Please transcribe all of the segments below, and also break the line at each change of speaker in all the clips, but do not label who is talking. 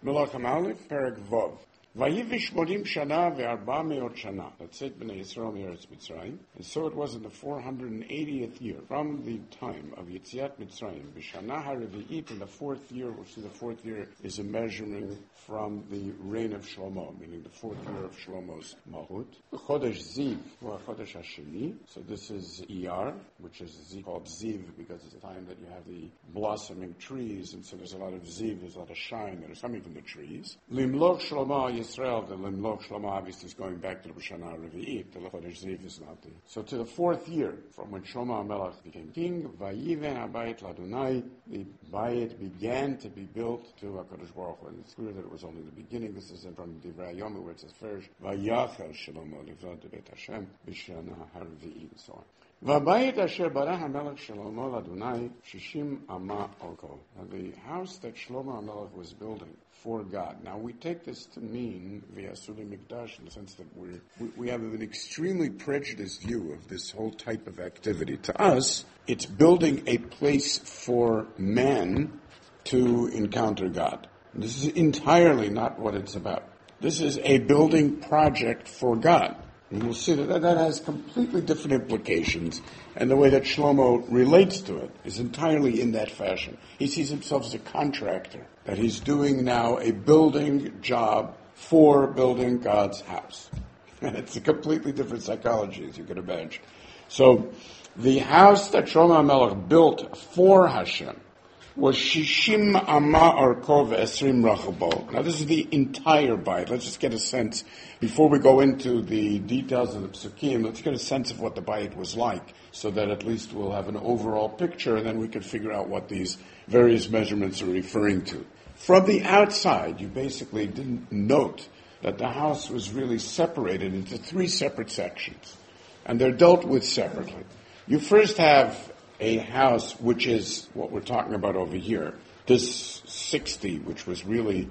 Melachim Aleph, Perek Vov. Vayivish Modim Shana ve'arba me'ot Shana. That's it, Bnei Yisrael Me'eretz Mitzrayim. And so it was in the 480th year, from the time of Yetziat Mitzrayim, B'Shana HaRevi'it, in the fourth year, which is the fourth year, is a measuring from the reign of Shlomo, meaning the fourth year of Shlomo's Malchut. Chodesh Ziv, or Chodesh Hasheni. So this is Iyar, which is called Ziv because it's the time that you have the blossoming trees, and so there's a lot of Ziv, there's a lot of shine that is coming from the trees. Limloch Shlomo Yisrael, the Limloch Shlomo obviously is going back to the B'Shana HaRevi'it, the Chodesh Ziv is not the. So to the fourth year, from when Shlomo HaMelech became king, Vayiven HaBayit L'Adonai, the Bayit began to be built to HaKadosh Baruch Hu. And it's clear that it was only the beginning. This is from Divrei Yomi, where it says first, Vayachal Shlomo Livnot Beit Hashem B'Shana HaRevi'it, and so on. V'bayit asher bara HaMelech Shlomo L'Adonai Shishim Ama Orko. The house that Shlomo HaMelech was building for God. Now we take this to mean V'yasuli Mikdash in the sense that we have an extremely prejudiced view of this whole type of activity. To us, it's building a place for man to encounter God. This is entirely not what it's about. This is a building project for God. And you'll see that has completely different implications, and the way that Shlomo relates to it is entirely in that fashion. He sees himself as a contractor, that he's doing now a building job for building God's house. And it's a completely different psychology, as you can imagine. So, the house that Shlomo HaMelech built for Hashem was Shishim Ama Orko Ve'esrim Rachabo. Now this is the entire Bayit. Let's just get a sense, before we go into the details of the Psukim, let's get a sense of what the Bayit was like, so that at least we'll have an overall picture, and then we can figure out what these various measurements are referring to. From the outside, you basically didn't note that the house was really separated into three separate sections, and they're dealt with separately. You first have a house, which is what we're talking about over here. This 60, which was really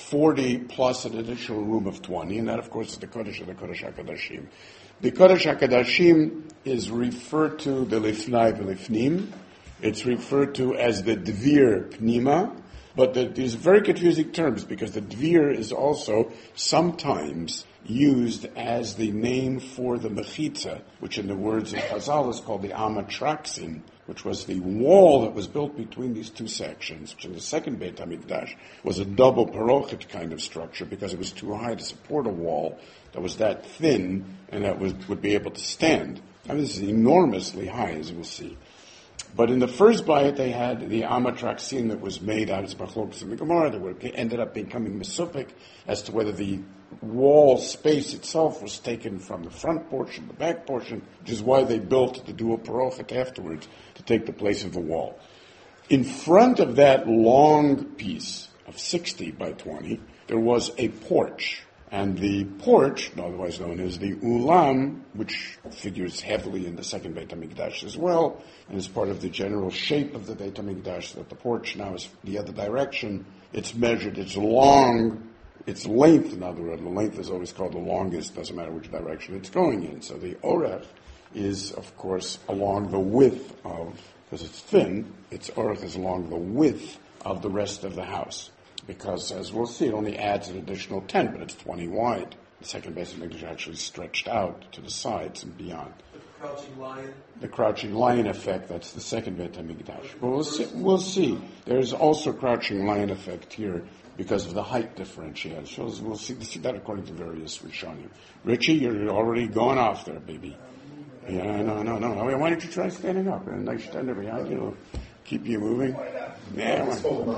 40 plus an additional room of 20, and that, of course, is the Kodesh of the Kodesh HaKodashim. The Kodesh HaKodashim is referred to the Lifnai V'Lifnim. It's referred to as the Dvir Pnima, but these are very confusing terms because the Dvir is also sometimes used as the name for the Mechitza, which in the words of Chazal is called the Amatraxin, which was the wall that was built between these two sections, which in the second Beit HaMikdash was a double parochit kind of structure because it was too high to support a wall that was that thin and that would be able to stand. I mean, this is enormously high, as we'll see. But in the first Bayit, they had the Amatraxin that was made out of Machlokes and the Gemara that ended up becoming Mesupik as to whether the wall space itself was taken from the front portion, the back portion, which is why they built the dual parochet afterwards to take the place of the wall. In front of that long piece of 60 by 20, there was a porch. And the porch, otherwise known as the Ulam, which figures heavily in the second Beit HaMikdash as well, and is part of the general shape of the Beit HaMikdash, so that the porch now is the other direction. It's measured, it's long, its length, in other words, the length is always called the longest, doesn't matter which direction it's going in. So the Orech is, of course, along the width of, because it's thin, its Orech is along the width of the rest of the house. Because, as we'll see, it only adds an additional 10, but it's 20 wide. The second Beit HaMikdash actually stretched out to the sides and beyond.
The crouching lion?
The crouching lion effect, that's the second Beit HaMikdash. But we'll see. There's also crouching lion effect here because of the height differentiation. We'll see that according to various Rishonim. Richie, you're already going off there, baby. Yeah, no. Why don't you try standing up? And nice stand behind you. Keep you moving. Yeah,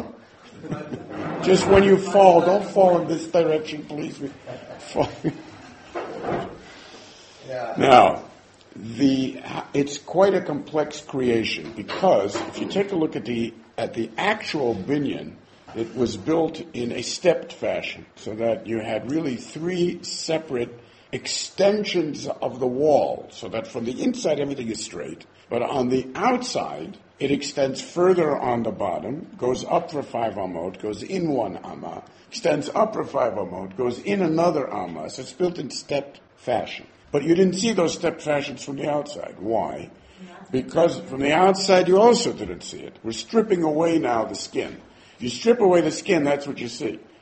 just when you fall, don't fall in this direction, please. Now, it's quite a complex creation because if you take a look at the actual binyan, it was built in a stepped fashion, so that you had really three separate extensions of the wall, so that from the inside everything is straight, but on the outside it extends further on the bottom, goes up for 5 amot, goes in 1 amma, extends up for 5 amot, goes in another amma. So it's built in stepped fashion. But you didn't see those stepped fashions from the outside. Why? Because from the outside you also didn't see it. We're stripping away now the skin. If you strip away the skin, that's what you see.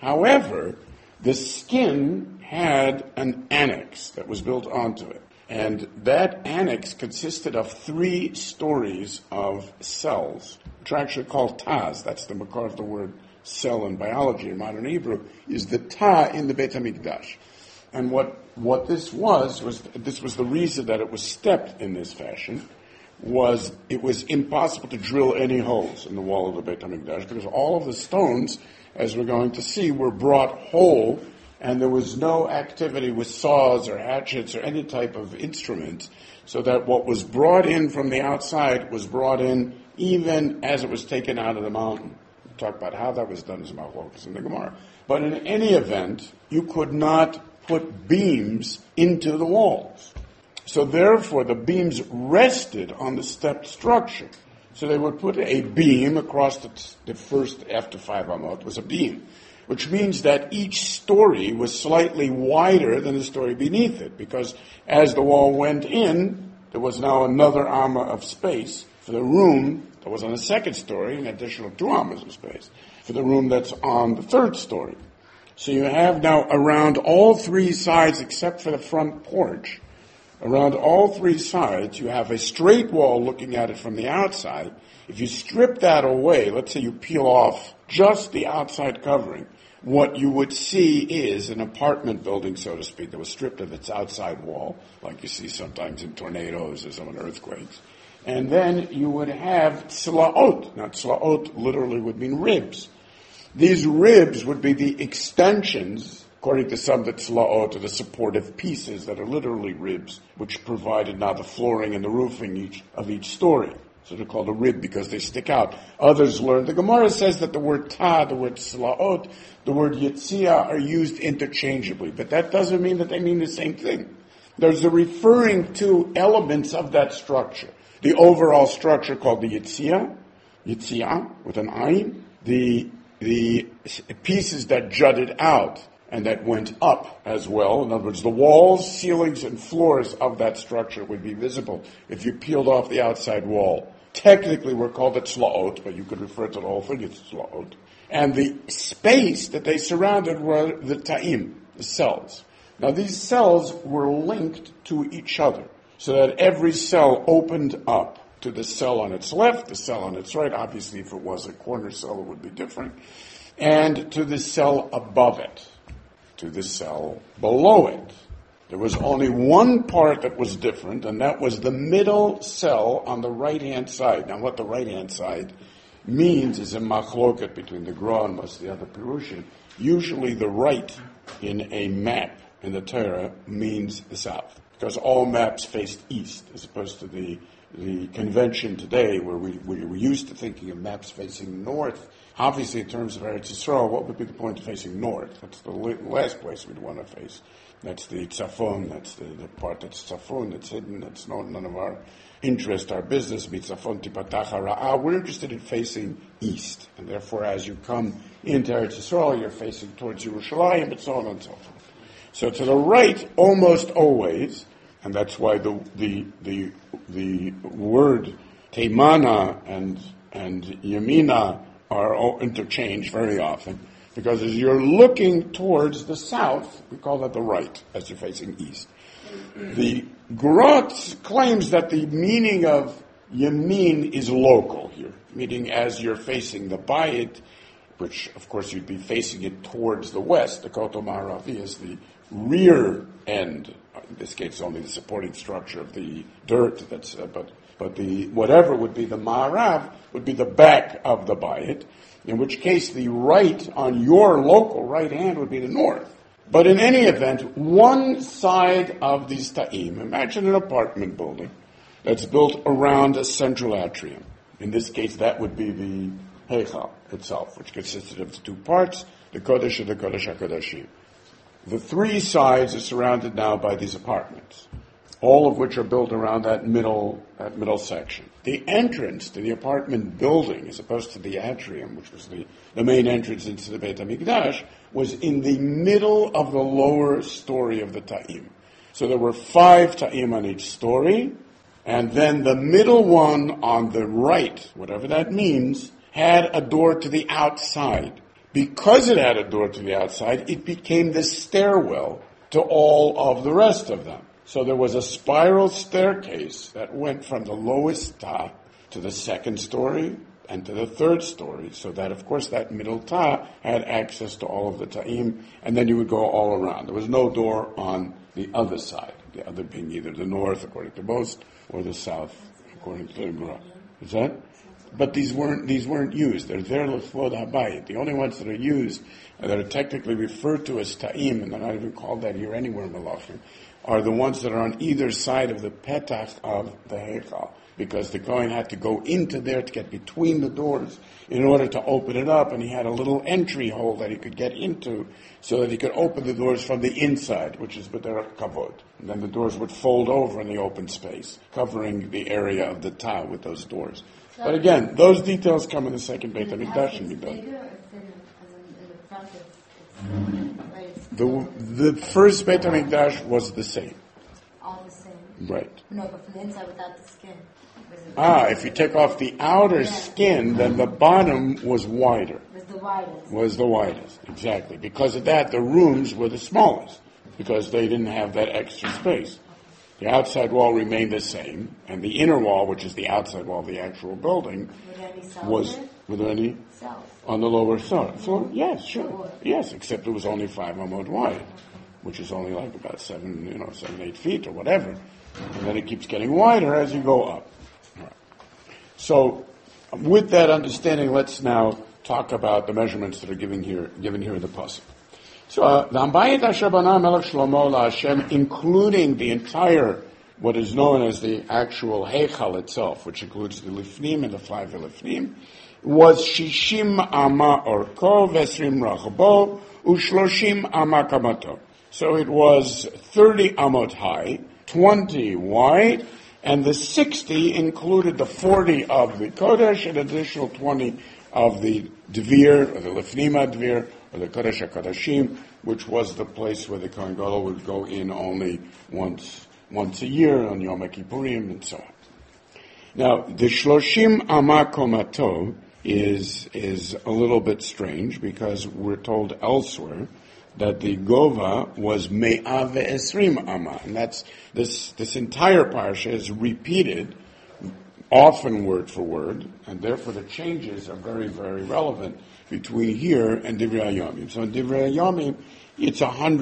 However, the skin had an annex that was built onto it. And that annex consisted of 3 stories of cells, which are actually called tas. That's the makar of the word cell in biology in modern Hebrew, is the ta in the Beit HaMikdash. And what this was the reason that it was stepped in this fashion, was it was impossible to drill any holes in the wall of the Beit HaMikdash because all of the stones, as we're going to see, were brought whole, and there was no activity with saws or hatchets or any type of instrument, so that what was brought in from the outside was brought in even as it was taken out of the mountain. We'll talk about how that was done as Machlokas in the Gemara. But in any event, you could not put beams into the walls. So therefore, the beams rested on the stepped structure. So they would put a beam across the first, after 5 amot, was a beam, which means that each story was slightly wider than the story beneath it, because as the wall went in, there was now another amma of space for the room that was on the second story, an additional 2 ammas of space for the room that's on the third story. So you have now around all 3 sides, except for the front porch, around all 3 sides, you have a straight wall looking at it from the outside. If you strip that away, let's say you peel off just the outside covering, what you would see is an apartment building, so to speak, that was stripped of its outside wall, like you see sometimes in tornadoes or some in earthquakes. And then you would have tzlaot. Now, tzlaot literally would mean ribs. These ribs would be the extensions, according to some, the tzlaot, or the supportive pieces that are literally ribs, which provided now the flooring and the roofing of each story. So they're called a rib because they stick out. Others learn. The Gemara says that the word ta, the word tzlaot, the word yitzia are used interchangeably, but that doesn't mean that they mean the same thing. There's a referring to elements of that structure. The overall structure called the yitzia with an ayin, the pieces that jutted out and that went up as well. In other words, the walls, ceilings, and floors of that structure would be visible if you peeled off the outside wall. Technically, we're called it tzlaot, but you could refer to the whole thing as tzlaot. And the space that they surrounded were the ta'im, the cells. Now, these cells were linked to each other, so that every cell opened up to the cell on its left, the cell on its right. Obviously, if it was a corner cell, it would be different. And to the cell above it, to the cell below it. There was only one part that was different, and that was the middle cell on the right-hand side. Now, what the right-hand side means is a machloket between the Gra and most of the other Perushim. Usually the right in a map in the Torah means the south, because all maps faced east, as opposed to the convention today where we're used to thinking of maps facing north. Obviously, in terms of Eretz Yisrael, what would be the point of facing north? That's the last place we'd want to face. That's the tzafon, that's the part that's tzafon, that's hidden, that's none of our interest, our business. Mitzafon tipatach hara'ah. We're interested in facing east. And therefore, as you come into Eretz Yisrael, you're facing towards Yerushalayim, and so on and so forth. So to the right, almost always, and that's why the word teimana and yamina are all interchanged very often, because as you're looking towards the south, we call that the right, as you're facing east. The Grot claims that the meaning of yamin is local here, meaning as you're facing the bayit, which of course you'd be facing it towards the west. The Kotel Ma'aravi is the rear end. In this case, only the supporting structure of the dirt. But the whatever would be the Ma'arav would be the back of the bayit. In which case, the right on your local right hand would be the north. But in any event, one side of these ta'im, imagine an apartment building that's built around a central atrium. In this case, that would be the Heichal itself, which consisted of the 2 parts, the Kodesh and the Kodesh HaKodashim. The 3 sides are surrounded now by these apartments, all of which are built around that middle section. The entrance to the apartment building, as opposed to the atrium, which was the main entrance into the Beit HaMikdash, was in the middle of the lower story of the ta'im. So there were 5 ta'im on each story, and then the middle one on the right, whatever that means, had a door to the outside. because it had a door to the outside, it became the stairwell to all of the rest of them. So there was a spiral staircase that went from the lowest ta to the second story and to the third story, so that, of course, that middle ta had access to all of the ta'im, and then you would go all around. There was no door on the other side, the other being either the north, according to most, or the south, according to the Gemara. Is that? But these weren't used. They're there l'chvod habayit. The only ones that are used, and that are technically referred to as ta'im, and they're not even called that here anywhere in Malachim, are the ones that are on either side of the petach of the heichal, because the Kohen had to go into there to get between the doors in order to open it up, and he had a little entry hole that he could get into so that he could open the doors from the inside, which is b'derech kavod. And then the doors would fold over in the open space, covering the area of the ta with those doors. So but again, those details come in the second Beit HaMikdash and be done. The first Beit HaMikdash was the same.
All the same?
Right.
No, but from the inside without the skin.
If you take off the outer skin, then the bottom was wider. Was the widest, exactly. Because of that, the rooms were the smallest, because they didn't have that extra space. The outside wall remained the same, and the inner wall, which is the outside wall of the actual building, was... Were there any cells? On the lower floor? Yes, sure. Yes, except it was only 5 amot wide, which is only like about 7, 8 feet or whatever. And then it keeps getting wider as you go up. Right. So, with that understanding, let's now talk about the measurements that are given here in the pasuk. So, the Ambayit Asher Bana Melech Shlomo LaHashem, including the entire, what is known as the actual Heichal itself, which includes the Lifnim and the 5 Lifnim, was Shishim Ama Orko Vesrim Rachbo Ushloshim Ama Kamato. So it was 30 amot high, 20 wide, and the 60 included the 40 of the Kodesh and additional 20 of the Dvir, or the Lifnima Dvir, or the Kodesh HaKodashim, which was the place where the Kohen Gadol would go in only once a year on Yom Kippurim and so on. Now, the Shloshim Ama Komato is a little bit strange, because we're told elsewhere that the Gova was Me'ah ve'esrim Ama, and that's this entire parsha is repeated, often word for word, and therefore the changes are very, very relevant between here and Divrei Hayomim. So in Divrei Hayomim, it's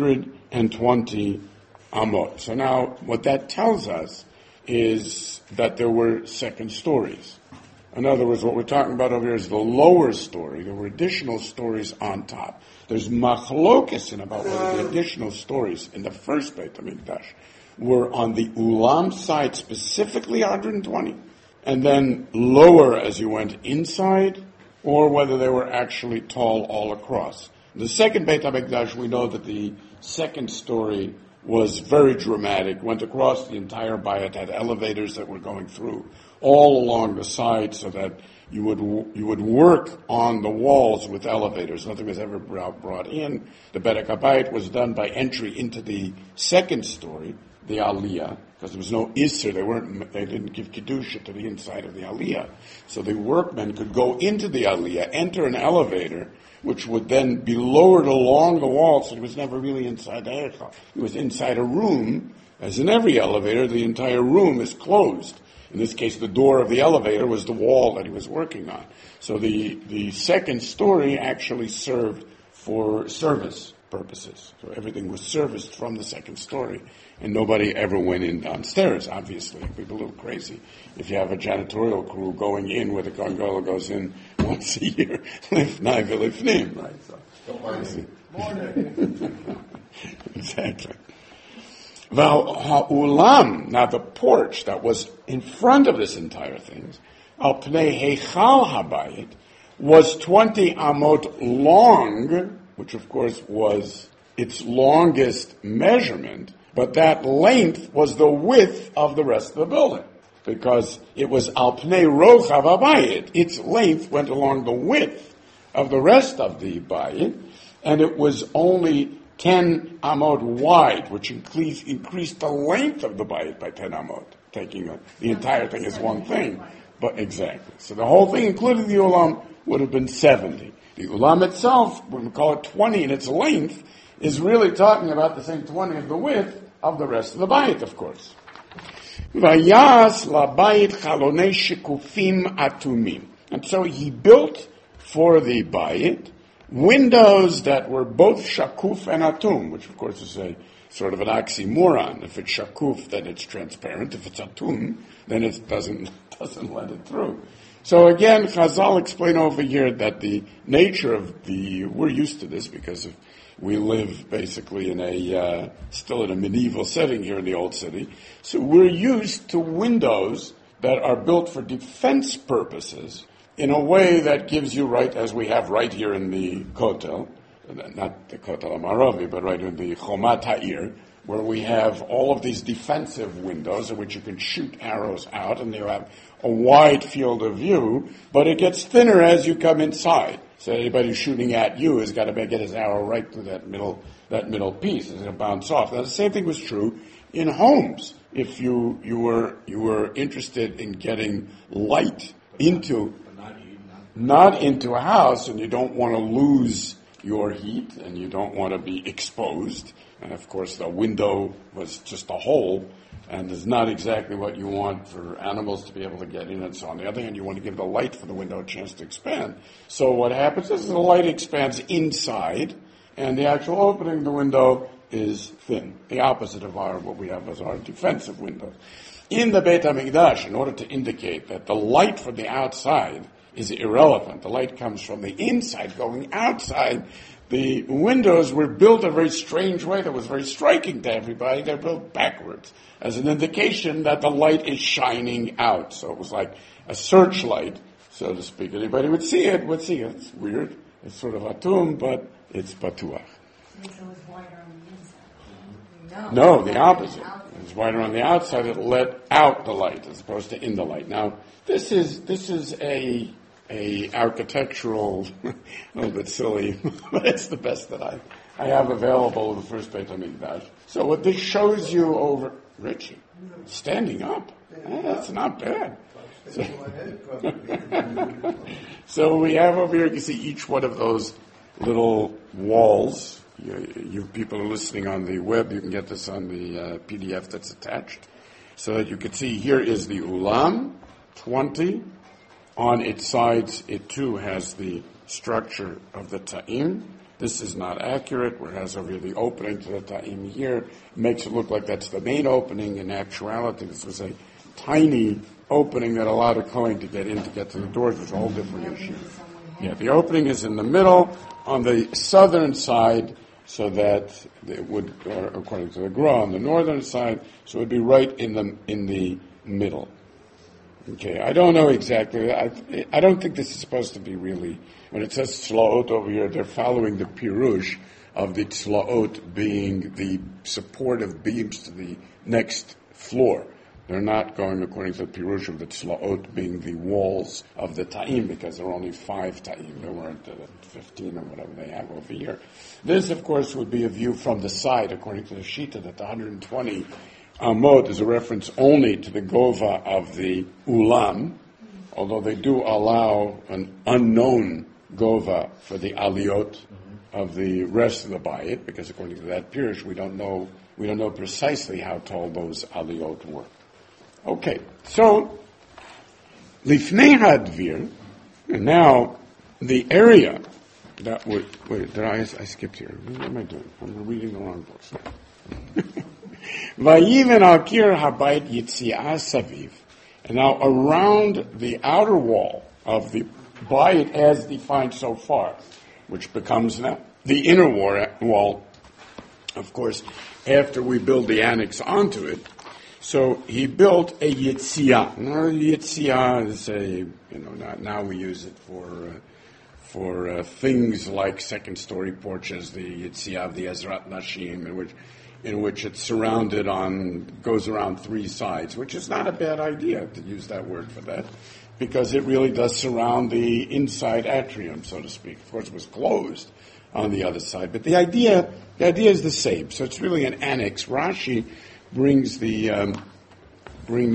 120 Amot. So now, what that tells us is that there were second stories. In other words, what we're talking about over here is the lower story. There were additional stories on top. There's machlokas in about whether the additional stories in the first Beit HaMikdash were on the Ulam side, specifically 120, and then lower as you went inside, or whether they were actually tall all across. The second Beit HaMikdash, we know that the second story was very dramatic, went across the entire bayit, had elevators that were going through all along the side, so that you would work on the walls with elevators. Nothing was ever brought in. The Bedek HaBayit was done by entry into the second story, the Aliyah, because there was no Isser. They didn't give Kedusha to the inside of the Aliyah. So the workmen could go into the Aliyah, enter an elevator, which would then be lowered along the wall, so it was never really inside the Eichel. It was inside a room. As in every elevator, the entire room is closed. In this case, the door of the elevator was the wall that he was working on. So the second story actually served for service purposes. So everything was serviced from the second story, and nobody ever went in downstairs, obviously. It'd be a little crazy if you have a janitorial crew going in where the Kohen Gadol goes in once a year. Lifnai v'lifnim, right? So, morning. Exactly. Ha'ulam, now the porch that was in front of this entire thing, al pnei heichal habayit, was 20 amot long, which of course was its longest measurement, but that length was the width of the rest of the building, because it was al pnei rochav habayit. Its length went along the width of the rest of the bayit, and it was only 10 amot wide, which increased the length of the bayit by 10 amot, taking the entire thing as one thing. But exactly. So the whole thing, including the ulam, would have been 70. The The ulam itself, when we call it 20 in its length, is really talking about the same 20 of the width of the rest of the bayit, of course. Vayas labayit chalonei shikufim atumim. And so he built for the bayit windows that were both shakuf and atum, which of course is a sort of an oxymoron. If it's shakuf, then it's transparent. If it's atum, then it doesn't let it through. So again, Chazal explain over here that the nature of we're used to this because we live basically still in a medieval setting here in the Old City. So we're used to windows that are built for defense purposes in a way that gives you right, as we have right here in the Kotel, not the Kotel Amaravi, but right in the Chomat Ha'ir, where we have all of these defensive windows in which you can shoot arrows out, and you have a wide field of view, but it gets thinner as you come inside. So anybody who's shooting at you has got to get his arrow right through that middle piece. It's going to bounce off. Now the same thing was true in homes. If you were interested in getting light not into a house, and you don't want to lose your heat, and you don't want to be exposed. And of course, the window was just a hole, and is not exactly what you want for animals to be able to get in. And so on the other hand, you want to give the light for the window a chance to expand. So what happens is the light expands inside, and the actual opening of the window is thin. The opposite of what we have as our defensive windows. In the Beit HaMikdash, in order to indicate that the light from the outside is irrelevant, the light comes from the inside going outside, the windows were built a very strange way that was very striking to everybody. They're built backwards as an indication that the light is shining out. So it was like a searchlight, so to speak. Anybody would see it. It's weird. It's sort of atum, but it's patuach.
So it's wider on the inside.
No, the opposite. It's wider on the outside. It let out the light as opposed to in the light. Now, this is a architectural, a little bit silly, but it's the best that I have available in the first Beit HaMikdash. So what this shows you over, Richie, standing up, that's not bad. So we have over here, you can see each one of those little walls. You people are listening on the web, you can get this on the PDF that's attached. So that you can see here is the ulam, 20. On its sides, it too has the structure of the ta'im. This is not accurate, whereas over here the opening to the ta'im here makes it look like that's the main opening. In actuality, this was a tiny opening that allowed a Kohen to get in to get to the doors, which is a whole different issue. Yeah, the opening is in the middle, on the southern side, so that it would, according to the Gra, on the northern side, so it would be right in the middle. Okay, I don't know exactly. I don't think this is supposed to be really, when it says tzlaot over here, they're following the pirush of the tzlaot being the supportive beams to the next floor. They're not going according to the pirush of the tzlaot being the walls of the ta'im, because there are only 5 ta'im. There weren't 15 or whatever they have over here. This, of course, would be a view from the side, according to the Shita, that the 120 Amot is a reference only to the Gova of the Ulam, although they do allow an unknown Gova for the Aliyot of the rest of the Bayit, because according to that Pirush, we don't know precisely how tall those Aliyot were. Okay, so Lifnei Hadvir, and now the area that would, I skipped here. What am I doing? I'm reading the wrong books. Vayiven al kir habayit yitziah saviv. And now around the outer wall of the bayit as defined so far, which becomes now the inner wall, of course, after we build the annex onto it. So he built a yitziah. Now yitziah is now we use it for things like second-story porches, the yitziah of the Ezrat Nashim, in which it's goes around 3 sides, which is not a bad idea to use that word for that, because it really does surround the inside atrium, so to speak. Of course, it was closed on the other side, but the idea is the same. So it's really an annex. Rashi brings the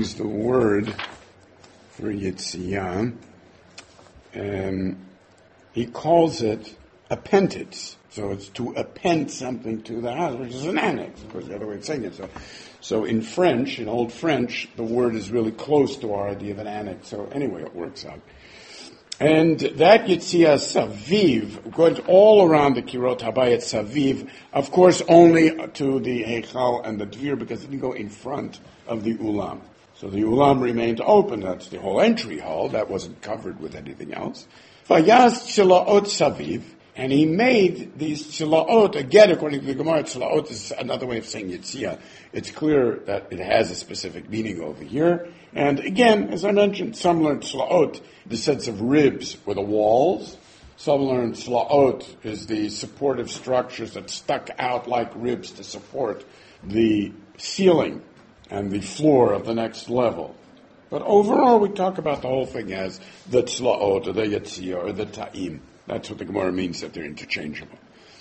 word for Yitziah. he calls it appendix. So it's to append something to the house, which is an annex, of course, the other way of saying it. So in French, in Old French, the word is really close to our idea of an annex. So anyway, it works out. And that Yetzia Saviv, going all around the Kirot Habayit Saviv, of course only to the Heichal and the Dvir, because it didn't go in front of the Ulam. So the Ulam remained open. That's the whole entry hall. That wasn't covered with anything else. Vayas Tzilaot Saviv, and he made these Tzilaot, again, according to the Gemara, Tzilaot is another way of saying Yetzia. It's clear that it has a specific meaning over here. And again, as I mentioned, some learn Tzilaot, the sense of ribs were the walls. Some learn Tzilaot is the supportive structures that stuck out like ribs to support the ceiling and the floor of the next level. But overall, we talk about the whole thing as the Tzlaot, or the Yetzia, or the Ta'im. That's what the Gemara means, that they're interchangeable.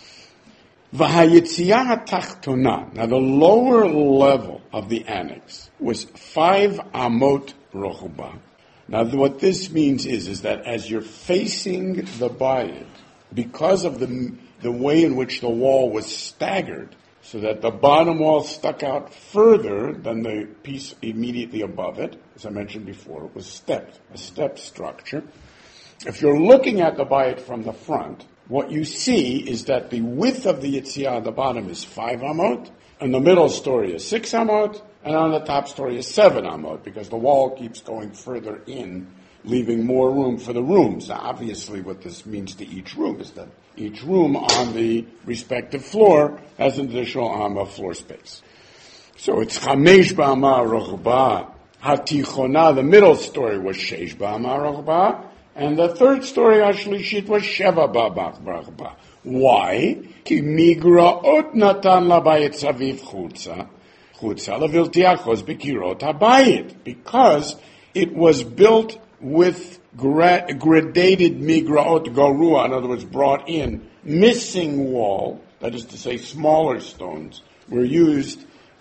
V'hayetzia ha'tachtona. Now, the lower level of the annex was 5 amot rochba. Now, what this means is that as you're facing the bayit, because of the way in which the wall was staggered, so that the bottom wall stuck out further than the piece immediately above it, as I mentioned before, it was stepped, a step structure. If you're looking at the bayit from the front, what you see is that the width of the Yetzia at the bottom is 5 amot, and the middle story is 6 amot, and on the top story is 7 amot, because the wall keeps going further in, leaving more room for the rooms. Now, obviously, what this means to each room is that each room on the respective floor has an additional amma floor space. So it's chamesh ba'ama rochba hatichona. The middle story was sheish ba'ama rochba, and the third story, Ashlishit, was Sheva Ba'Bach. Why? Ki migraot natan labayit saviv chutza leviltiachos bekirot habayit. Because it was built with gradated migraot garua, in other words, brought in, missing wall, that is to say smaller stones, were used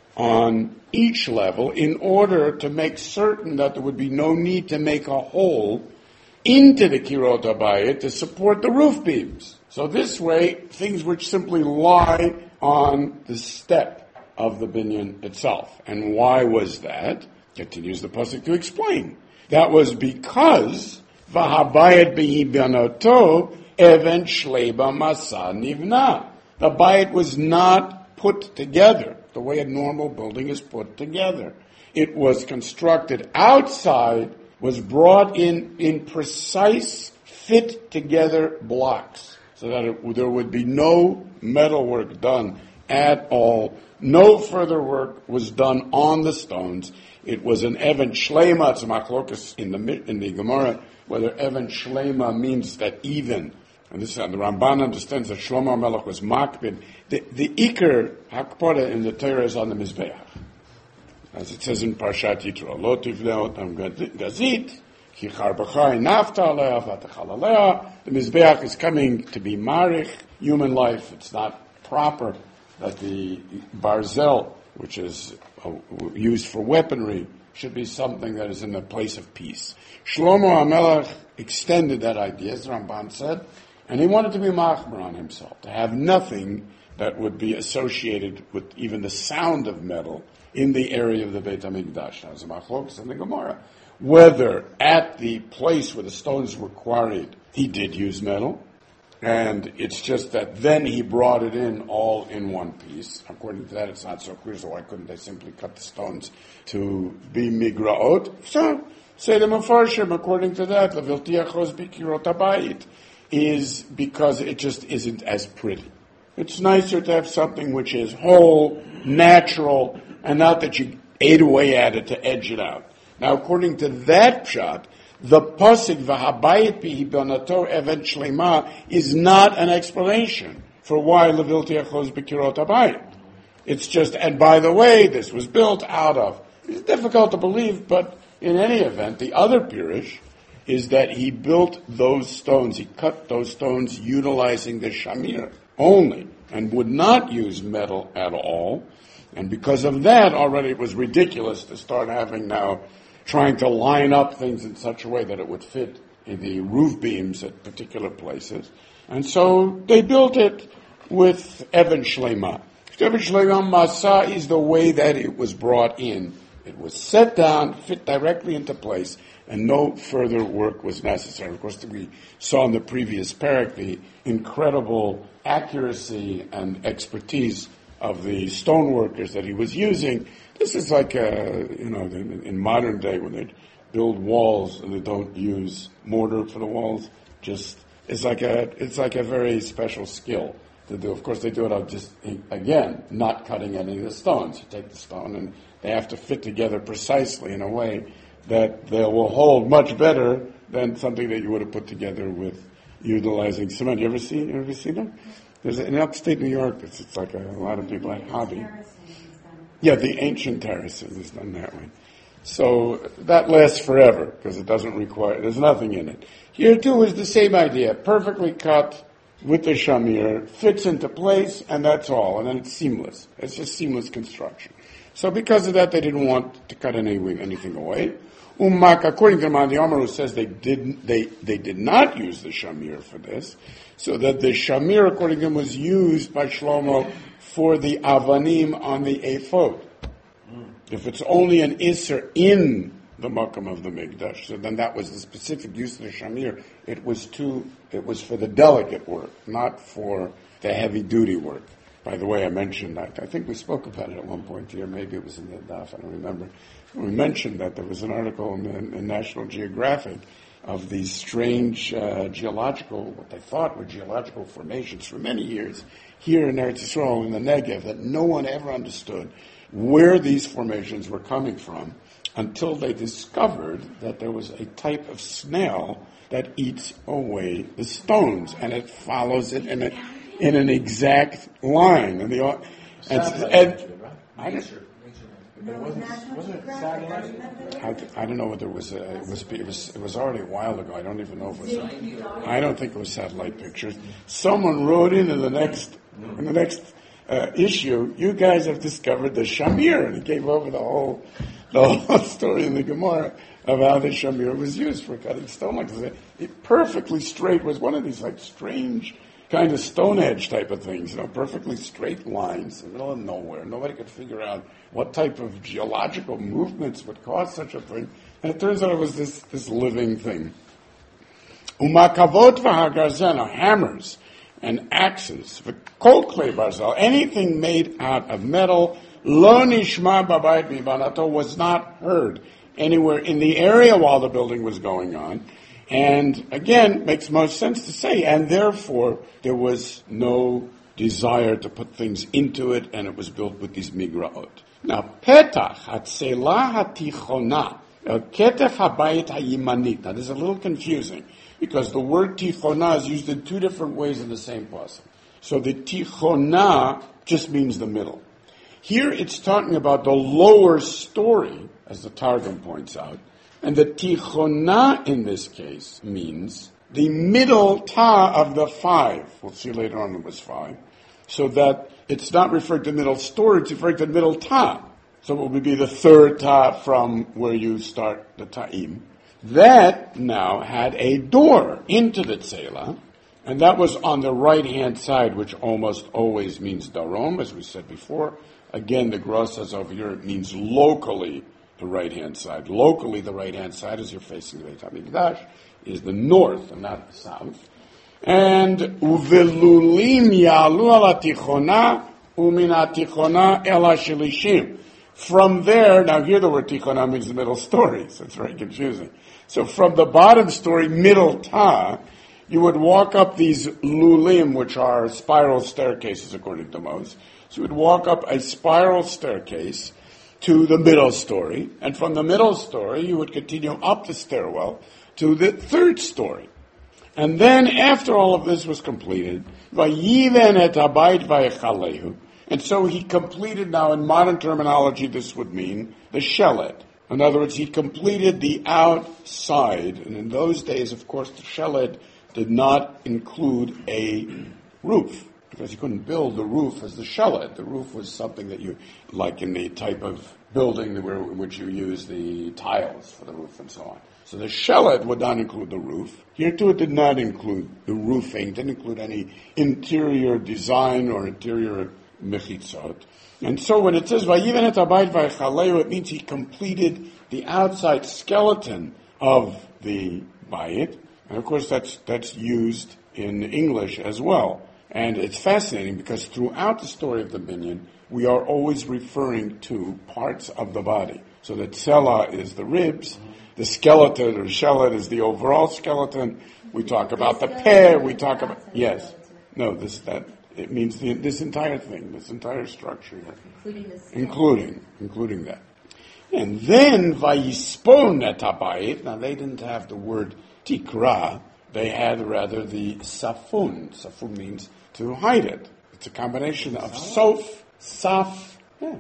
on each level in order to make certain that there would be no need to make a hole into the Kirot HaBayit to support the roof beams. So this way, things which simply lie on the step of the binyan itself. And why was that? Continues the pasuk to explain. That was because V'habayit b'hibanoto even shleba masa nivna. The bayit was not put together the way a normal building is put together. It was constructed outside, was brought in precise, fit-together blocks, so that there would be no metal work done at all. No further work was done on the stones. It was an Even Shlema. It's a machlokas in the Gemara, whether Even Shlema means that even. And this, the Ramban understands that Shlomo HaMelech was makbid. The Iker Hakpoda in the Torah is on the Mizbeach. As it says in Parshat Yitro, Lo tivleh otam gazit, ki charbachai nafta aleha vatachal aleha. The Mizbeach is coming to be marich, human life. It's not proper that the barzel, which is used for weaponry, should be something that is in the place of peace. Shlomo HaMelech extended that idea, as Ramban said, and he wanted to be machmer on himself, to have nothing that would be associated with even the sound of metal in the area of the Beit HaMikdash. Now, there's a machlokas in the Gemara, whether at the place where the stones were quarried, he did use metal, and it's just that then he brought it in all in one piece. According to that, it's not so clear, so why couldn't they simply cut the stones to be migraot? So, say the Mefarshim, according to that, leviltiachos bikirot habayit, is because it just isn't as pretty. It's nicer to have something which is whole, natural, and not that you ate away at it to edge it out. Now, according to that pshat, the pasuk v'habayit b'hibanato even shlema is not an explanation for why leviltiachos b'kirot habayit. It's just, and by the way, this was built out of. It's difficult to believe, but in any event, the other pirush is that he built those stones, he cut those stones utilizing the shamir only, and would not use metal at all. And because of that, already it was ridiculous to start having now, trying to line up things in such a way that it would fit the roof beams at particular places. And so they built it with Even Shlema. Even Shlema Masa is the way that it was brought in. It was set down, fit directly into place, and no further work was necessary. Of course, we saw in the previous parak the incredible accuracy and expertise of the stoneworkers that he was using. This is like, in modern day when they build walls and they don't use mortar for the walls, it's like a very special skill to do. Of course, they do it out just, again, not cutting any of the stones. You take the stone and they have to fit together precisely in a way that they will hold much better than something that you would have put together with utilizing cement. You ever seen them? There's in upstate New York. It's like a lot of people have hobby. Yeah, the ancient terracing is done that way. So that lasts forever because it doesn't require. There's nothing in it. Here too is the same idea. Perfectly cut with the shamir, fits into place, and that's all. And then it's seamless. It's just seamless construction. So because of that, they didn't want to cut anything away. According to Mandi Omer, who says they did not use the shamir for this, so that the shamir, according to him, was used by Shlomo for the avanim on the ephod. If it's only an isser in the makam of the mikdash, so then that was the specific use of the shamir. It was for the delicate work, not for the heavy duty work. By the way, I mentioned that. I think we spoke about it at one point here. Maybe it was in the DAF, I don't remember. We mentioned that there was an article in National Geographic of these strange what they thought were geological formations for many years here in Eretz Yisrael in the Negev that no one ever understood where these formations were coming from until they discovered that there was a type of snail that eats away the stones, and it follows it in an exact line. And I don't know whether it was. It was already a while ago. I don't even know if it was. I don't think it was satellite pictures. Someone wrote in the next issue. You guys have discovered the shamir, and it gave over the whole story in the Gemara of how the shamir was used for cutting stone. Like it perfectly straight was one of these like strange kind of Stone Age type of things, perfectly straight lines in the middle of nowhere. Nobody could figure out what type of geological movements would cause such a thing. And it turns out it was this living thing. Umakavot v'hagarzen, hammers and axes, v'kol klei barzal, anything made out of metal, lo nishma babayit mibanato, was not heard anywhere in the area while the building was going on. And again, makes most sense to say, and therefore there was no desire to put things into it, and it was built with these migraot. Now, petach hatzelah hatichona ketef habayit hayimanit. Now, this is a little confusing because the word tichona is used in two different ways in the same pasuk. So the tichona just means the middle. Here it's talking about the lower story, as the Targum points out. And the tichona in this case means the middle ta of the 5. We'll see later on it was 5. So that it's not referring to middle story, it's referring to middle ta. So it would be the third ta from where you start the ta'im. That now had a door into the tzela, and that was on the right-hand side, which almost always means darom, as we said before. Again, the Gra says over here it means locally the right-hand side. Locally, the right-hand side, as you're facing the Beit HaMikdash, is the north and not the south. And uvelulim yalu ala tichona umina tichona ela shilishim. From there, now here the word tichona means the middle story, so it's very confusing. So from the bottom story, middle ta, you would walk up these lulim, which are spiral staircases according to Moses. So you would walk up a spiral staircase to the middle story, and from the middle story you would continue up the stairwell to the third story. And then after all of this was completed, vayiven et habayit vayechalehu, and so he completed, now in modern terminology this would mean the sheled. In other words, he completed the outside, and in those days, of course, the sheled did not include a roof. because you couldn't build the roof as the shellet. The roof was something that you, like in the type of building in which you use the tiles for the roof and so on. So the shellet would not include the roof. Here too it did not include the roofing, didn't include any interior design or interior mechitzot. And so when it says, Vayiven et habayit vayichaleu, it means he completed the outside skeleton of the bayit. And of course that's used in English as well. And it's fascinating because throughout the story of the binyan, we are always referring to parts of the body. So the tzela is the ribs, the skeleton or shellet is the overall skeleton. We talk about the peh, we talk about, yes. No, it means this entire thing, this entire structure here. Including that. And then, vayispon et habayit, now they didn't have the word tikra, they had rather the safun. Safun means to hide it. It's a combination of sof, saf,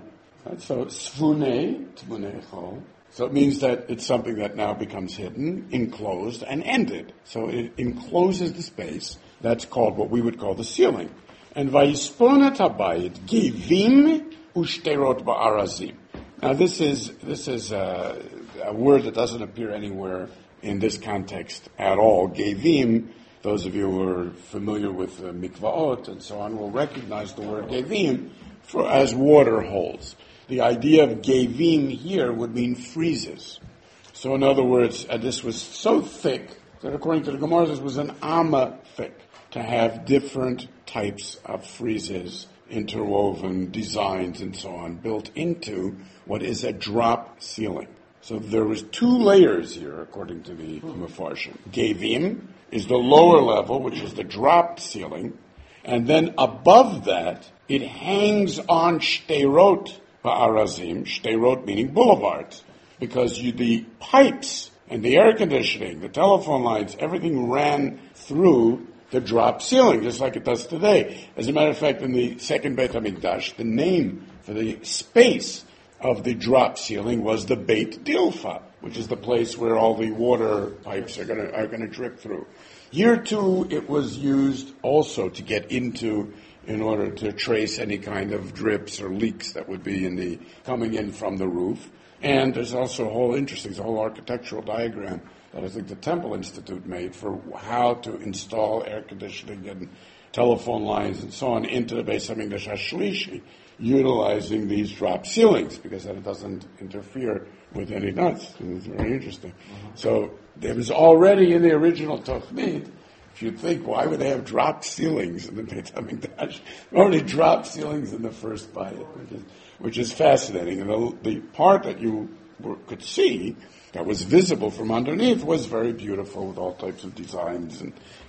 so sfune, tmunechol. So it means that it's something that now becomes hidden, enclosed, and ended. So it encloses the space. That's called what we would call the ceiling. And vayispon et habayit givim ushterot ba'arazim. Now this is a word that doesn't appear anywhere in this context at all. Gevim, those of you who are familiar with mikvaot and so on will recognize the word gevim as water holes. The idea of gevim here would mean freezes. So in other words, this was so thick that according to the Gemara, this was an amma thick to have different types of freezes, interwoven designs and so on, built into what is a drop ceiling. So there was two layers here, according to the Mefarshim. Gevim is the lower level, which is the dropped ceiling, and then above that, it hangs on shterot ba'arazim, shterot meaning boulevards, because the pipes and the air conditioning, the telephone lines, everything ran through the drop ceiling, just like it does today. As a matter of fact, in the second Beit HaMikdash, the name for the space of the drop ceiling was the Beit Dilfa, which is the place where all the water pipes are going to drip through. Here too, it was used also to get into, in order to trace any kind of drips or leaks that would be coming in from the roof. And there's also a whole architectural diagram that I think the Temple Institute made for how to install air conditioning and telephone lines and so on into the Beis HaMikdash HaShlishi, utilizing these drop ceilings, because then it doesn't interfere with any nuts. And it's very interesting. So there was already in the original Tochnit, if you think, why would they have drop ceilings in the Beit HaMikdash? Already drop ceilings in the first bayit, which is fascinating. And the part that you could see that was visible from underneath was very beautiful with all types of designs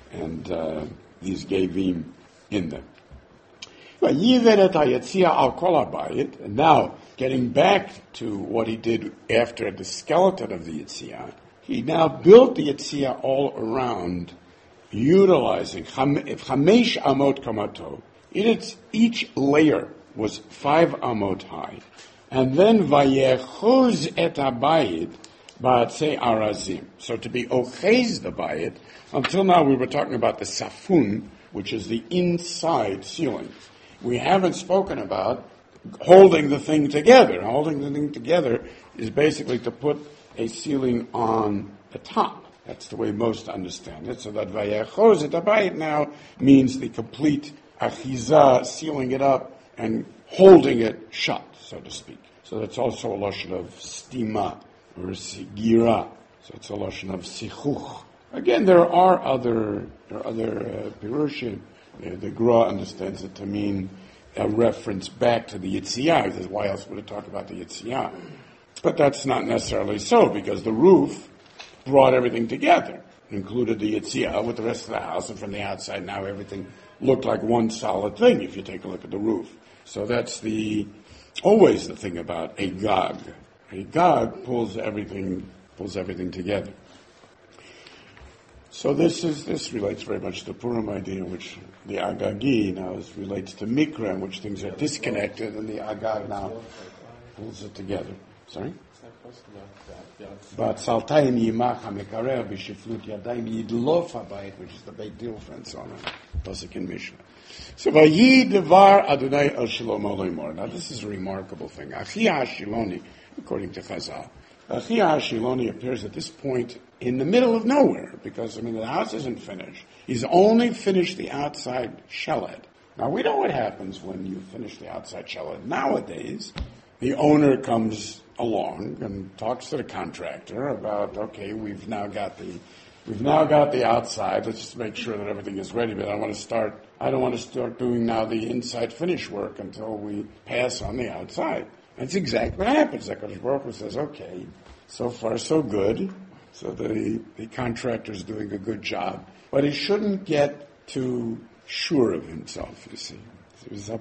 and these gevim in them. And now, getting back to what he did after the skeleton of the Yetziah, he now built the Yetziah all around, utilizing Chamesh Amot Kamato. Each layer was 5 amot high. And then Vayechuz et habayit ba'atzei arazim. So to be ochez the bayit, until now we were talking about the safun, which is the inside ceiling. We haven't spoken about holding the thing together. Holding the thing together is basically to put a ceiling on the top. That's the way most understand it. So that Vayechuz et habayit now means the complete achiza, sealing it up and holding it shut, so to speak. So that's also a lashon of stima or sigira. So it's a lashon of sichuch. Again, there are other pirushim. The Gra understands it to mean a reference back to the Yetziah. He says, why else would it talk about the Yetziah? But that's not necessarily so, because the roof brought everything together. It included the Yetziah with the rest of the house, and from the outside now everything looked like one solid thing if you take a look at the roof. So that's always the thing about a gag. A gag pulls everything together. So this relates very much to the Purim idea, which the Agagi now relates to Mikra, in which things are disconnected, and the Agag now pulls it together. Sorry? But Saltayim Yimach HaMekarer B'Shiflut Yadayim Yidlof HaBayit, which is the Beit Dilfa and so on, Pasuk in Mishnah. So Vayi Devar Adonai El Shlomo Lemor. Now this is a remarkable thing. Achi HaShiloni, according to Chazal, Achi HaShiloni appears at this point in the middle of nowhere, because the house isn't finished. He's only finished the outside shellet. Now we know what happens when you finish the outside shellet. Nowadays, the owner comes along and talks to the contractor about, okay, we've now got the outside. Let's just make sure that everything is ready. But I don't want to start doing now the inside finish work until we pass on the outside. That's exactly what happens. HaKadosh Baruch Hu says, okay, so far so good. So the contractor's doing a good job, but he shouldn't get too sure of himself. You see, you're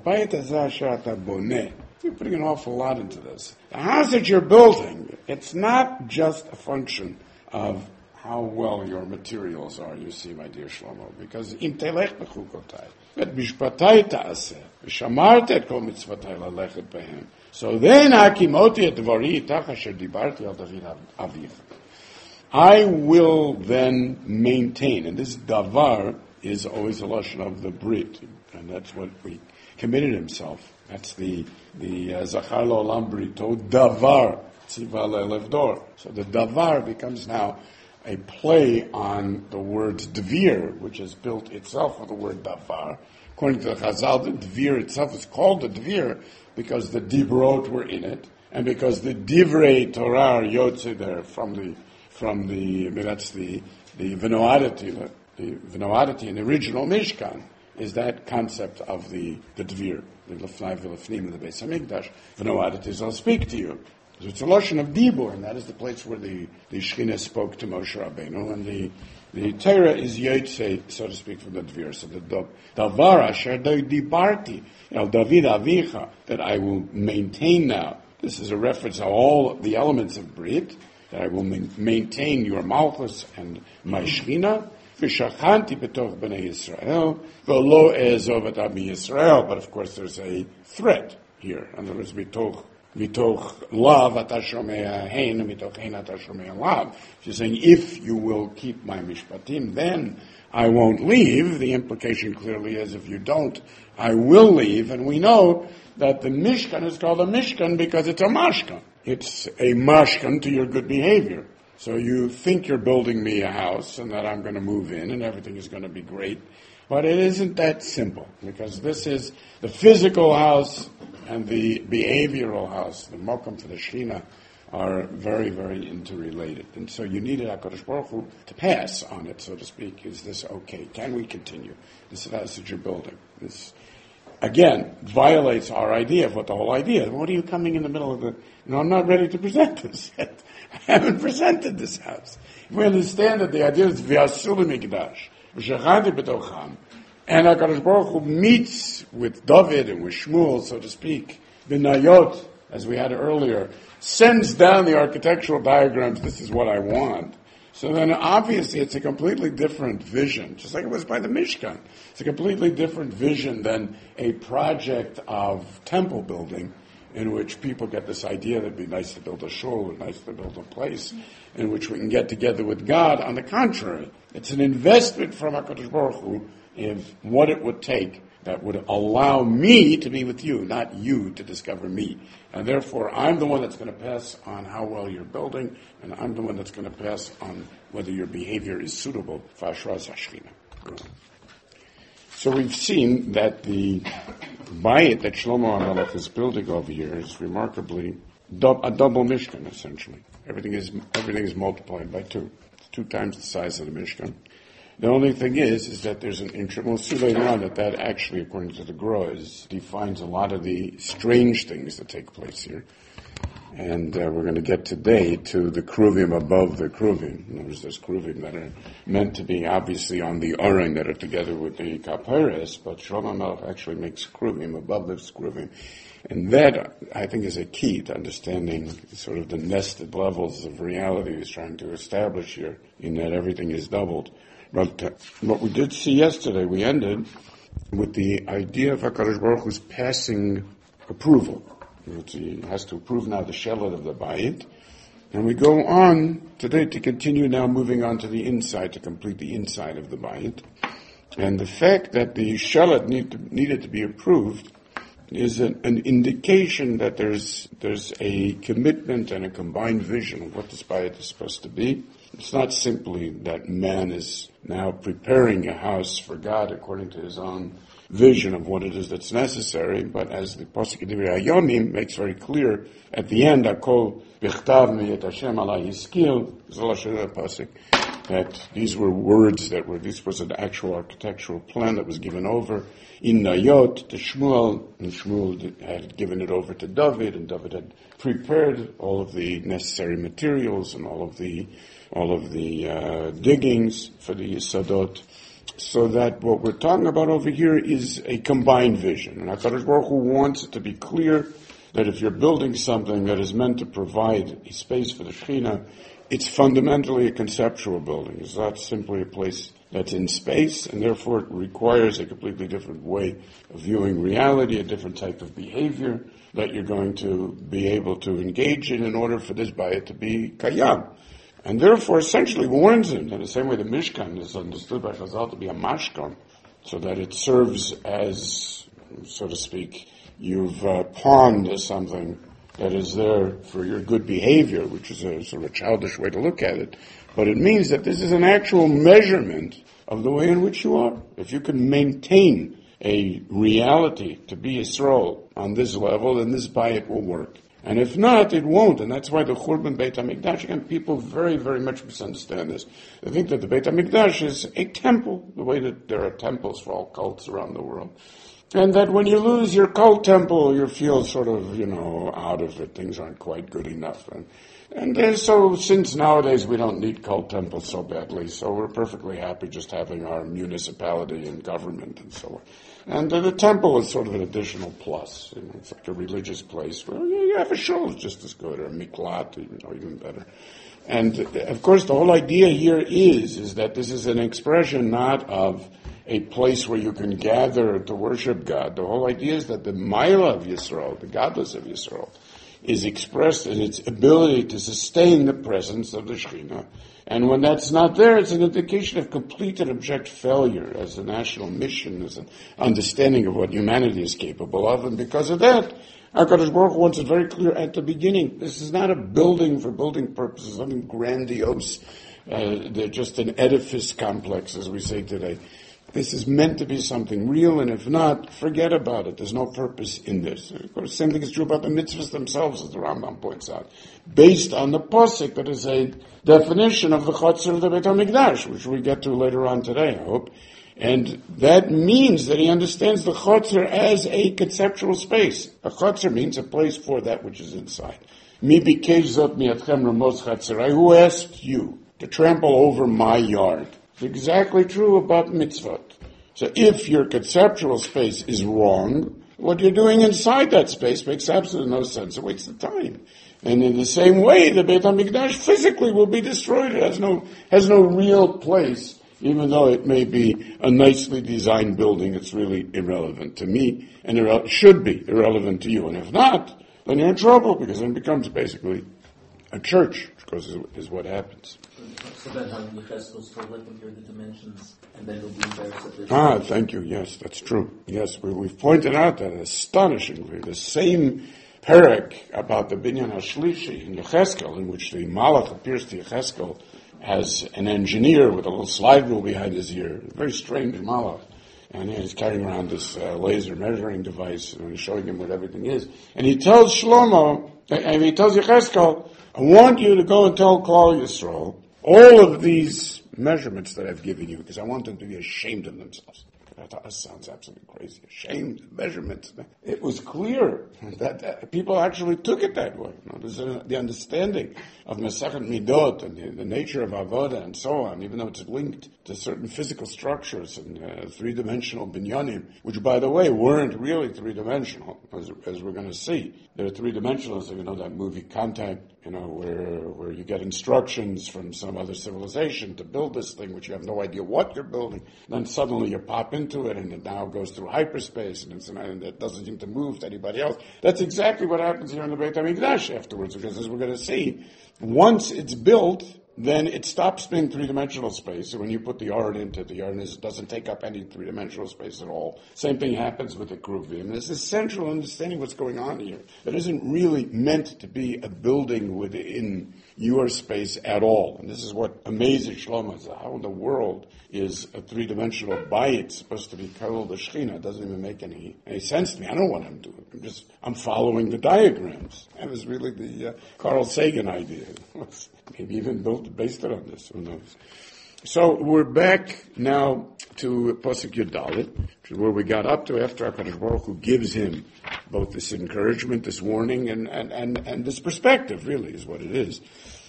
putting an awful lot into this. The house that you're building, it's not just a function of how well your materials are, you see, my dear Shlomo, because im telech bechukotai, et mishpatai ta'aseh, v'shamart et kol mitzvotai lalechet behem. So then hakimoti et dvari itach asher dibarti al David avicha. I will then maintain, and this davar is always a lashon of the Brit, and that's what we committed himself. That's the Zachar lo olam brito, davar tziva le'levdor. So the davar becomes now a play on the word devir, which is built itself with the word davar. According to the Chazal, the devir itself is called the devir because the dibrot were in it, and because the divrei Torah are yotze there from the that's the vinoadity, the vinoadity in the original Mishkan is that concept of the devir, the lefnai v'lefnim in the Beis Hamikdash. Vinoadities, I'll speak to you. So it's a lashon of dibur, and that is the place where the Shekhinah spoke to Moshe Rabbeinu, and the Torah is yotze, so to speak, from the devir. So the davar asher dibarti el David avicha, that I will maintain now. This is a reference to all the elements of Brit, that I will maintain your Malchus and my Shekhinah. V'shachanti betoch b'nei Yisrael, v'lo e'ezov et ami Yisrael. But of course there's a threat here. In other words, mitoch lav ata shomea hein, mitoch hein ata shomea lav. She's saying, if you will keep my mishpatim, then I won't leave. The implication clearly is, if you don't, I will leave. And we know that the Mishkan is called a Mishkan because it's a mashkan. It's a mashkan to your good behavior. So you think you're building me a house and that I'm going to move in and everything is going to be great. But it isn't that simple, because this is the physical house and the behavioral house, the mokum for the Shekhinah, are very, very interrelated. And so you needed HaKadosh Baruch Hu to pass on it, so to speak. Is this okay? Can we continue? This is the house that you're building. This, again, violates our idea of what the whole idea is. What are you coming in the middle of the... No, I'm not ready to present this yet. I haven't presented this house. We understand that the idea is v'yasulu mikdash, v'shachati b'tocham, and HaKadosh Baruch Hu meets with David and with Shmuel, so to speak, b'nayot, as we had earlier, sends down the architectural diagrams, this is what I want. So then obviously it's a completely different vision, just like it was by the Mishkan. It's a completely different vision than a project of temple building, in which people get this idea that it'd be nice to build a shul, or nice to build a place in which we can get together with God. On the contrary, it's an investment from HaKadosh Baruch Hu in what it would take that would allow me to be with you, not you to discover me. And therefore, I'm the one that's going to pass on how well you're building, and I'm the one that's going to pass on whether your behavior is suitable for Ashraz HaShekhinah. So we've seen that the bayit that Shlomo HaMelech is building over here is remarkably a double Mishkan, essentially. Everything is multiplied by 2. It's 2 times the size of the Mishkan. The only thing is that there's an intrinsic, we'll see later on that actually, according to the Groz, defines a lot of the strange things that take place here. And we're going to get today to the kruvim above the kruvim. In other words, there's kruvim that are meant to be obviously on the aron that are together with the kaperes, but Shlomo HaMelech actually makes kruvim above this kruvim. And that, I think, is a key to understanding sort of the nested levels of reality he's trying to establish here, in that everything is doubled. But what we did see yesterday, we ended with the idea of HaKadosh Baruch Hu's passing approval. He has to approve now the shelet of the bayit. And we go on today to continue now moving on to the inside, to complete the inside of the bayit. And the fact that the shalat needed to be approved is an indication that there's a commitment and a combined vision of what this bayit is supposed to be. It's not simply that man is now preparing a house for God according to his own vision of what it is that's necessary, but as the Pasuk in Divrei Hayomim makes very clear at the end, Akol Bichtav Me'et Hashem Ala Yiskil, Pasuk, that these were words this was an actual architectural plan that was given over in Nayot to Shmuel, and Shmuel had given it over to David, and David had prepared all of the necessary materials and all of the diggings for the Yisadot, so that what we're talking about over here is a combined vision. And HaKadosh Baruch Hu wants it to be clear that if you're building something that is meant to provide a space for the Shekhinah, it's fundamentally a conceptual building. It's not simply a place that's in space, and therefore it requires a completely different way of viewing reality, a different type of behavior that you're going to be able to engage in order for this bayit to be kayam. And therefore essentially warns him that in the same way the Mishkan is understood by Chazal to be a mashkan, so that it serves as, so to speak, you've pawned something that is there for your good behavior, which is a sort of childish way to look at it. But it means that this is an actual measurement of the way in which you are. If you can maintain a reality to be Yisrael on this level, then this bayit will work. And if not, it won't. And that's why the Churban Beit HaMikdash, again, people very, very much misunderstand this. They think that the Beit HaMikdash is a temple, the way that there are temples for all cults around the world. And that when you lose your cult temple, you feel sort of, out of it. Things aren't quite good enough. And so since nowadays we don't need cult temples so badly, so we're perfectly happy just having our municipality and government and so on. And the temple is sort of an additional plus. It's like a religious place where you have a shul just as good, or a miklat, even better. And of course the whole idea here is that this is an expression not of a place where you can gather to worship God. The whole idea is that the Maila of Yisrael, the godless of Yisrael, is expressed in its ability to sustain the presence of the Shekhinah. And when that's not there, it's an indication of complete and abject failure as a national mission, as an understanding of what humanity is capable of. And because of that, HaKadosh Baruch Hu wants it very clear at the beginning. This is not a building for building purposes, something grandiose. They're just an edifice complex, as we say today. This is meant to be something real, and if not, forget about it. There's no purpose in this. Of course, the same thing is true about the mitzvahs themselves, as the Rambam points out, based on the pasuk that is a definition of the Chotzer of the Beit HaMikdash, which we get to later on today, I hope. And that means that he understands the Chotzer as a conceptual space. A Chotzer means a place for that which is inside. Mi bikesh zot miatchem ramos chatzerai. Who asked you to trample over my yard? It's exactly true about mitzvot. So if your conceptual space is wrong, what you're doing inside that space makes absolutely no sense. It wastes the time. And in the same way, the Beit HaMikdash physically will be destroyed. It has no real place, even though it may be a nicely designed building. It's really irrelevant to me, and it should be irrelevant to you. And if not, then you're in trouble, because then it becomes basically a church, because is what happens.
So then how the Cheskel still let them hear the dimensions, and then it'll be better.
Thank you. Yes, that's true. Yes, we've pointed out that astonishingly, the same parak about the Binyan HaShlishi in Yecheskel, in which the Malach appears to Yecheskel as an engineer with a little slide rule behind his ear, a very strange Malach. And he's carrying around this laser measuring device, and he's showing him what everything is. And he tells Shlomo, and he tells Yecheskel, I want you to go and tell Klal Yisrael all of these measurements that I've given you, because I want them to be ashamed of themselves. That sounds absolutely crazy. Ashamed measurements. It was clear that people actually took it that way. The understanding of Masechet Midot and the nature of Avodah and so on, even though it's linked to certain physical structures and three-dimensional binyanim, which, by the way, weren't really three-dimensional, as we're going to see. They're three-dimensional, so that movie Contact, where you get instructions from some other civilization to build this thing, which you have no idea what you're building. Then suddenly you pop into it, and it now goes through hyperspace, and it doesn't seem to move to anybody else. That's exactly what happens here in the Beit HaMikdash afterwards, because as we're going to see, once it's built, then it stops being three-dimensional space. So when you put the Aron into it, the Aron doesn't take up any three-dimensional space at all. Same thing happens with the Kruvim. There's this central understanding what's going on here. That isn't really meant to be a building within your space at all. And this is what amazes Shlomo. How in the world is a three-dimensional bayit supposed to be Karol the Shechina? It doesn't even make any sense to me. I don't know what I'm doing. I'm following the diagrams. That was really the Carl Sagan idea. Maybe even based it on this. Who knows? So we're back now to Pasuk Yud Dalet, which is where we got up to after HaKadosh Baruch Hu gives him both this encouragement, this warning, and this perspective, really, is what it is.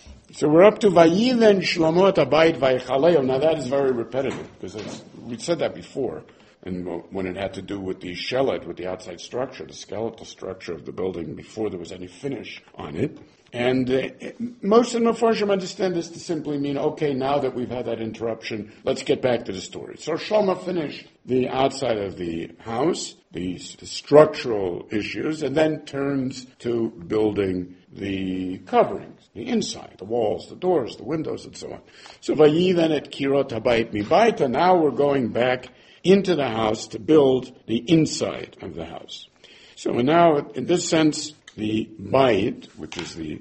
So we're up to Vayiven Shlomo et Habayit Vayichaleo. Now that is very repetitive, because we said that before, and when it had to do with the shelet, with the outside structure, the skeletal structure of the building before there was any finish on it. And most of the Mefarshim understand this to simply mean, okay, now that we've had that interruption, let's get back to the story. So Shlomo finished the outside of the house, the structural issues, and then turns to building the coverings, the inside, the walls, the doors, the windows, and so on. So Vayiven et Kirot Habayit Mibayta, now we're going back into the house to build the inside of the house. So now, in this sense, the bayit, which is the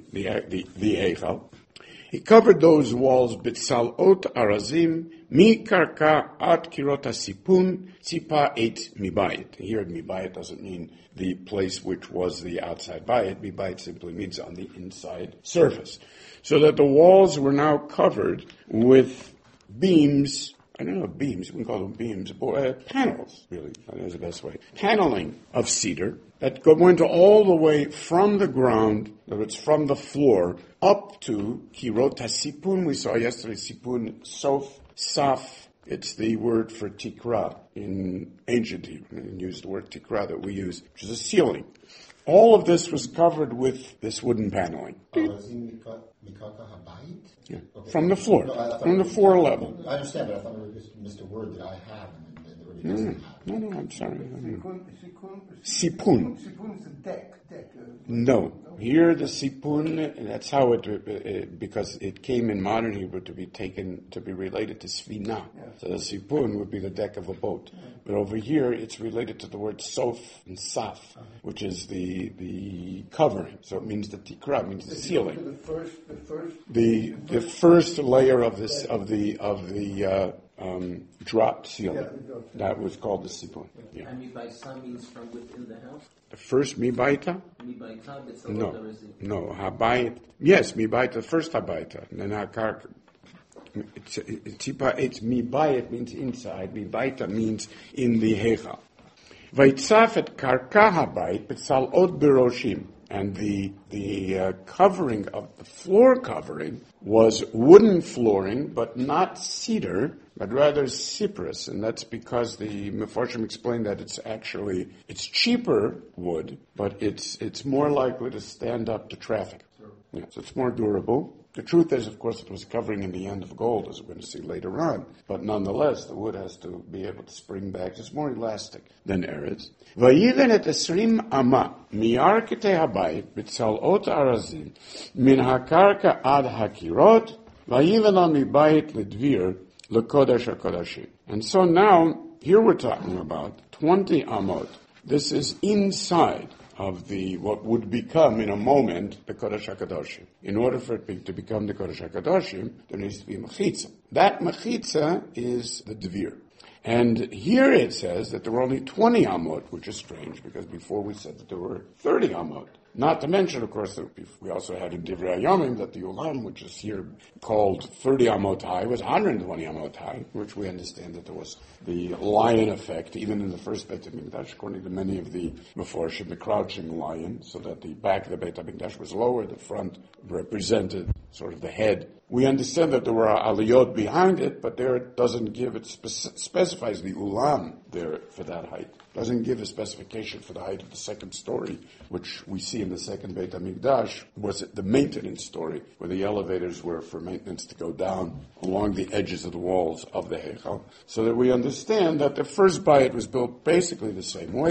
Eichel, he covered those walls b'tzalot arazim mi karka at kirot hasipun tzipa et mibayit. Here, mibayit doesn't mean the place which was the outside bayit. Mibayit simply means on the inside surface. So that the walls were now covered with beams. I don't know beams, we can call them beams, panels, really, that is the best way. Paneling of cedar that went all the way from the ground, that it's from the floor, up to Kirot HaSipun. We saw yesterday, Sipun, Sof, Saf. It's the word for Tikra in ancient Hebrew, and use the word Tikra that we use, which is a ceiling. All of this was covered with this wooden paneling. Yeah. Okay. From the floor, from the floor level.
I understand, but I thought we just missed a word that I have and that already doesn't have.
No, I'm sorry. Sipun.
Sipun is a deck.
No. Here the sipun, that's how it because it came in modern Hebrew to be related to svina. Yeah. So the sipun would be the deck of a boat. Yeah. But over here it's related to the word sof and saf, which is the covering. So it means the tikra, means the ceiling. The first layer of the drop ceiling. That was called the sipun.
Yeah. And mibaita means from within the house?
The first mibaita? No, habayit. Yes, mibaita, the first habayita. And then hakar. It's mibayit means inside. Mibaita means in the heichal. Vaitzaf et karka habayit betzal od beroshim. And the covering of the floor covering was wooden flooring, but not cedar, but rather cypress. And that's because the Mefarshim explained that it's cheaper wood, but it's more likely to stand up to traffic. Yeah, so it's more durable. The truth is, of course, it was covering in the end of gold, as we're going to see later on. But nonetheless, the wood has to be able to spring back. It's more elastic than eretz. Vayiven et esrim ama miarkete habayit b'tzalot arazim min hakarka ad hakirot vayiven al mibayit ledvir lekodesh hakodashim. And so now, here we're talking about 20 amot. This is inside of what would become in a moment the Kodesh HaKadoshim. In order for it to become the Kodesh HaKadoshim, there needs to be mechitza. That mechitza is the dvir. And here it says that there were only 20 amot, which is strange, because before we said that there were 30 amot. Not to mention, of course, that we also had in Divrei Hayomim that the Ulam, which is here called 30 amot high, was 120 amot high, which we understand that there was the lion effect, even in the first Beit HaMikdash, according to many of the Mefarshim, the crouching lion, so that the back of the Beit HaMikdash was lower, the front represented sort of the head. We understand that there were aliyot behind it, but there it doesn't give, it specifies the Ulam there for that height. Doesn't give a specification for the height of the second story, which we see in the second Beit HaMikdash, was the maintenance story, where the elevators were for maintenance to go down along the edges of the walls of the Heichal, so that we understand that the first bayit was built basically the same way,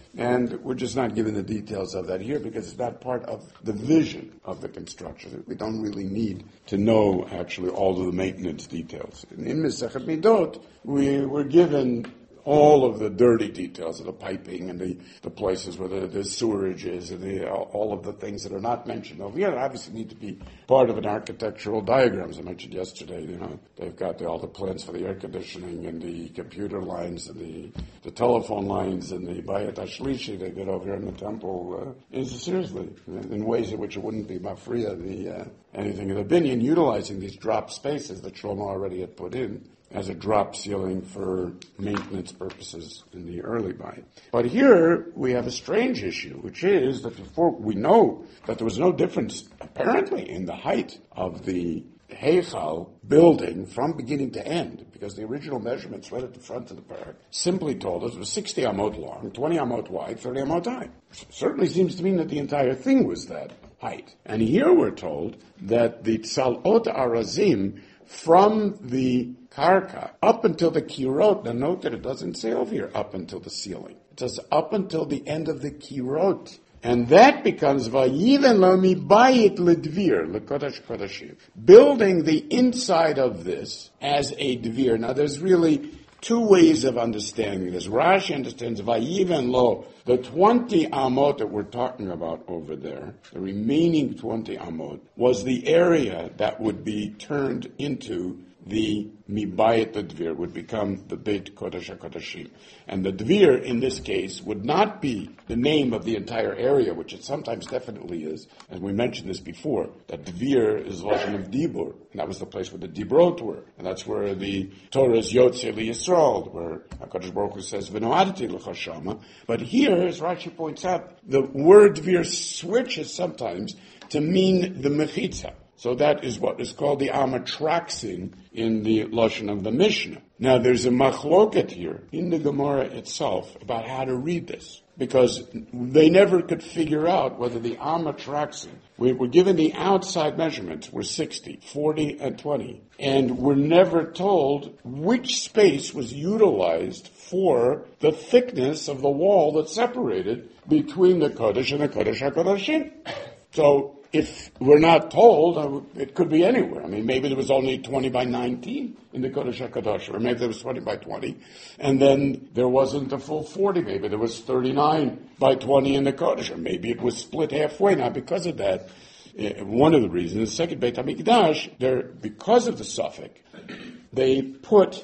And we're just not given the details of that here because it's not part of the vision of the construction. We don't really need to know actually all of the maintenance details. In Masechet Midot, we were given all of the dirty details of the piping and the places where the sewerage is and all of the things that are not mentioned over here obviously need to be part of an architectural diagram. As I mentioned yesterday, they've got all the plans for the air conditioning and the computer lines and the telephone lines and the Bayat Ashlishi they did over here in the temple. Seriously, in ways in which it wouldn't be mafriya, anything in the binyan, utilizing these drop spaces that Shlomo already had put in as a drop ceiling for maintenance purposes in the early Bayit. But here we have a strange issue, which is that before we know that there was no difference apparently in the height of the Heichal building from beginning to end, because the original measurements right at the front of the parak simply told us it was 60 amot long, 20 amot wide, 30 amot high. Certainly seems to mean that the entire thing was that height. And here we're told that the Tzalot Arazim from the Karka up until the Kirot, now note that it doesn't say over here up until the ceiling. It says up until the end of the Kirot. And that becomes Vayiven lo mibayit ledvir, lekodesh kodashim. Building the inside of this as a dvir. Now there's really two ways of understanding this. Rashi understands Vayiven lo, the 20 amot that we're talking about over there, the remaining 20 amot, was the area that would be turned into the Mibayit the Dvir, would become the Beit Kodesh HaKodashim. And the Dvir, in this case, would not be the name of the entire area, which it sometimes definitely is. And we mentioned this before, that Dvir is Lashon of Dibur, and that was the place where the Dibrot were. And that's where the Torah's Yotzei Yisrael, where HaKadosh Baruch Hu says, V'noadati l'chashama. But here, as Rashi points out, the word Dvir switches sometimes to mean the Mechitza. So that is what is called the Amatraxin in the Lashon of the Mishnah. Now there's a machloket here in the Gemara itself about how to read this, because they never could figure out whether the Amatraxin, we were given the outside measurements were 60, 40, and 20, and we're never told which space was utilized for the thickness of the wall that separated between the Kodesh and the Kodesh HaKodashim. So if we're not told, it could be anywhere. I mean, maybe there was only 20 by 19 in the Kodesh HaKadosh, or maybe there was 20 by 20, and then there wasn't a full 40. Maybe there was 39 by 20 in the Kodesh, or maybe it was split halfway. Now, because of that, one of the reasons, the second Beit HaMikdash, because of the suffix, they put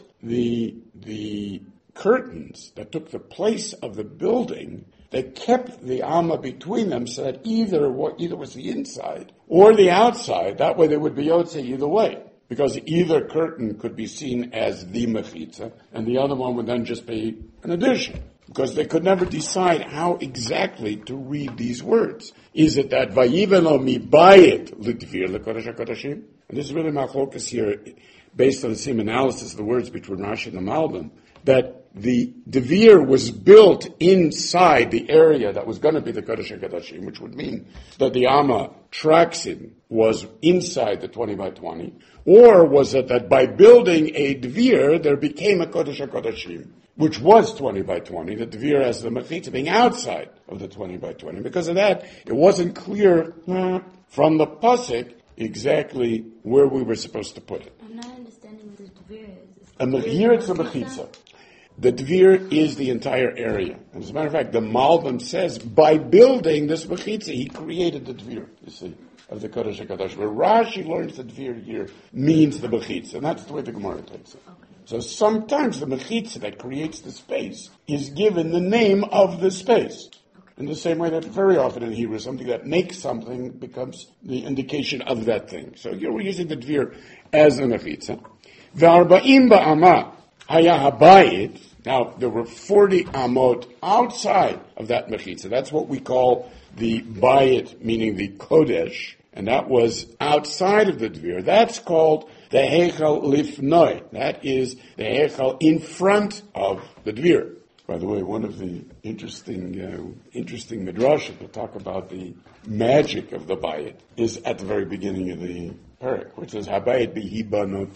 the curtains that took the place of the building. They kept the Amma between them so that either was the inside or the outside. That way they would be Yotze either way. Because either curtain could be seen as the Mechitza, and the other one would then just be an addition. Because they could never decide how exactly to read these words. Is it that Vayiven lo mibayit l'dvir l'kodesh HaKodashim? And this is really machlokas here, based on the same analysis of the words between Rashi and the Malbim, that the Devir was built inside the area that was going to be the Kodesh HaKodashim, which would mean that the Amma Traxin was inside the 20 by 20, or was it that by building a Devir, there became a Kodesh HaKodashim, which was 20 by 20, the Devir as the Mechitza being outside of the 20 by 20. Because of that, it wasn't clear from the Pasuk exactly where we were supposed to put it.
I'm not understanding what the Devir is.
And here it's a Mechitza. The Dvir is the entire area. As a matter of fact, the Malbim says, by building this Mechitza, he created the Dvir, you see, of the Kodesh HaKadosh. Where Rashi learns the Dvir here means the Mechitza, and that's the way the Gemara takes it. Okay. So sometimes the Mechitza that creates the space is given the name of the space. Okay. In the same way that very often in Hebrew, something that makes something becomes the indication of that thing. So here we're using the Dvir as a Mechitza. V'arba'im ba'amah. Hayahabayit. Now, there were 40 amot outside of that mechitza. That's what we call the bayit, meaning the kodesh, and that was outside of the dvir. That's called the heichal lifnoi. That is the heichal in front of the dvir. By the way, one of the interesting midrashim to talk about the magic of the bayit is at the very beginning of the parak, which says habayit bihi banotov.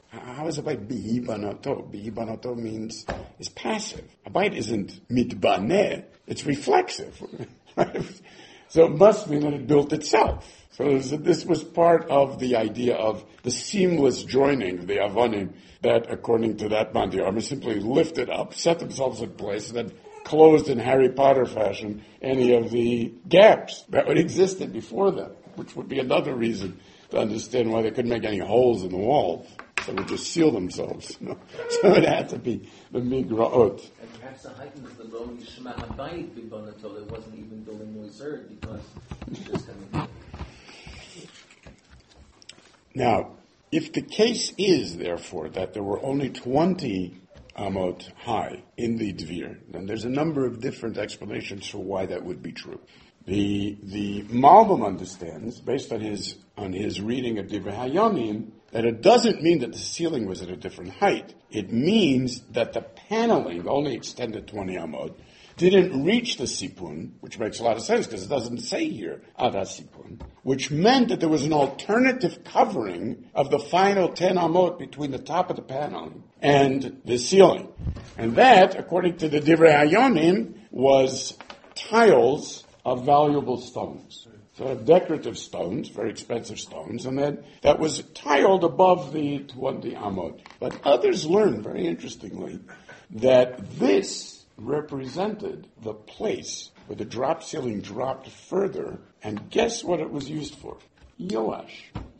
How is a bite bihibanoto? Bihibanoto means is passive. A bite isn't mitbaneh, it's reflexive. So it must mean that it built itself. So this was part of the idea of the seamless joining of the Avonim that, according to that man, the army simply lifted up, set themselves in place, and then closed in Harry Potter fashion any of the gaps that would existed before them, which would be another reason to understand why they couldn't make any holes in the walls. They would just seal themselves. So it had to be the migraot.
And perhaps the height of the low Yishma Habayit Bibanato, there wasn't even building Moiser because it's just coming.
Now, if the case is, therefore, that there were only 20 amot high in the Dvir, then there's a number of different explanations for why that would be true. The Malbim understands, based on his reading of Divrei Hayamim, that it doesn't mean that the ceiling was at a different height. It means that the paneling only extended 20 amot, didn't reach the sipun, which makes a lot of sense because it doesn't say here ada sipun, which meant that there was an alternative covering of the final 10 amot between the top of the paneling and the ceiling. And that, according to the Divrei Hayamim, was tiles of valuable stones. So decorative stones, very expensive stones, and then that was tiled above the 20 amot. But others learned, very interestingly, that this represented the place where the drop ceiling dropped further, and guess what it was used for? Yoash.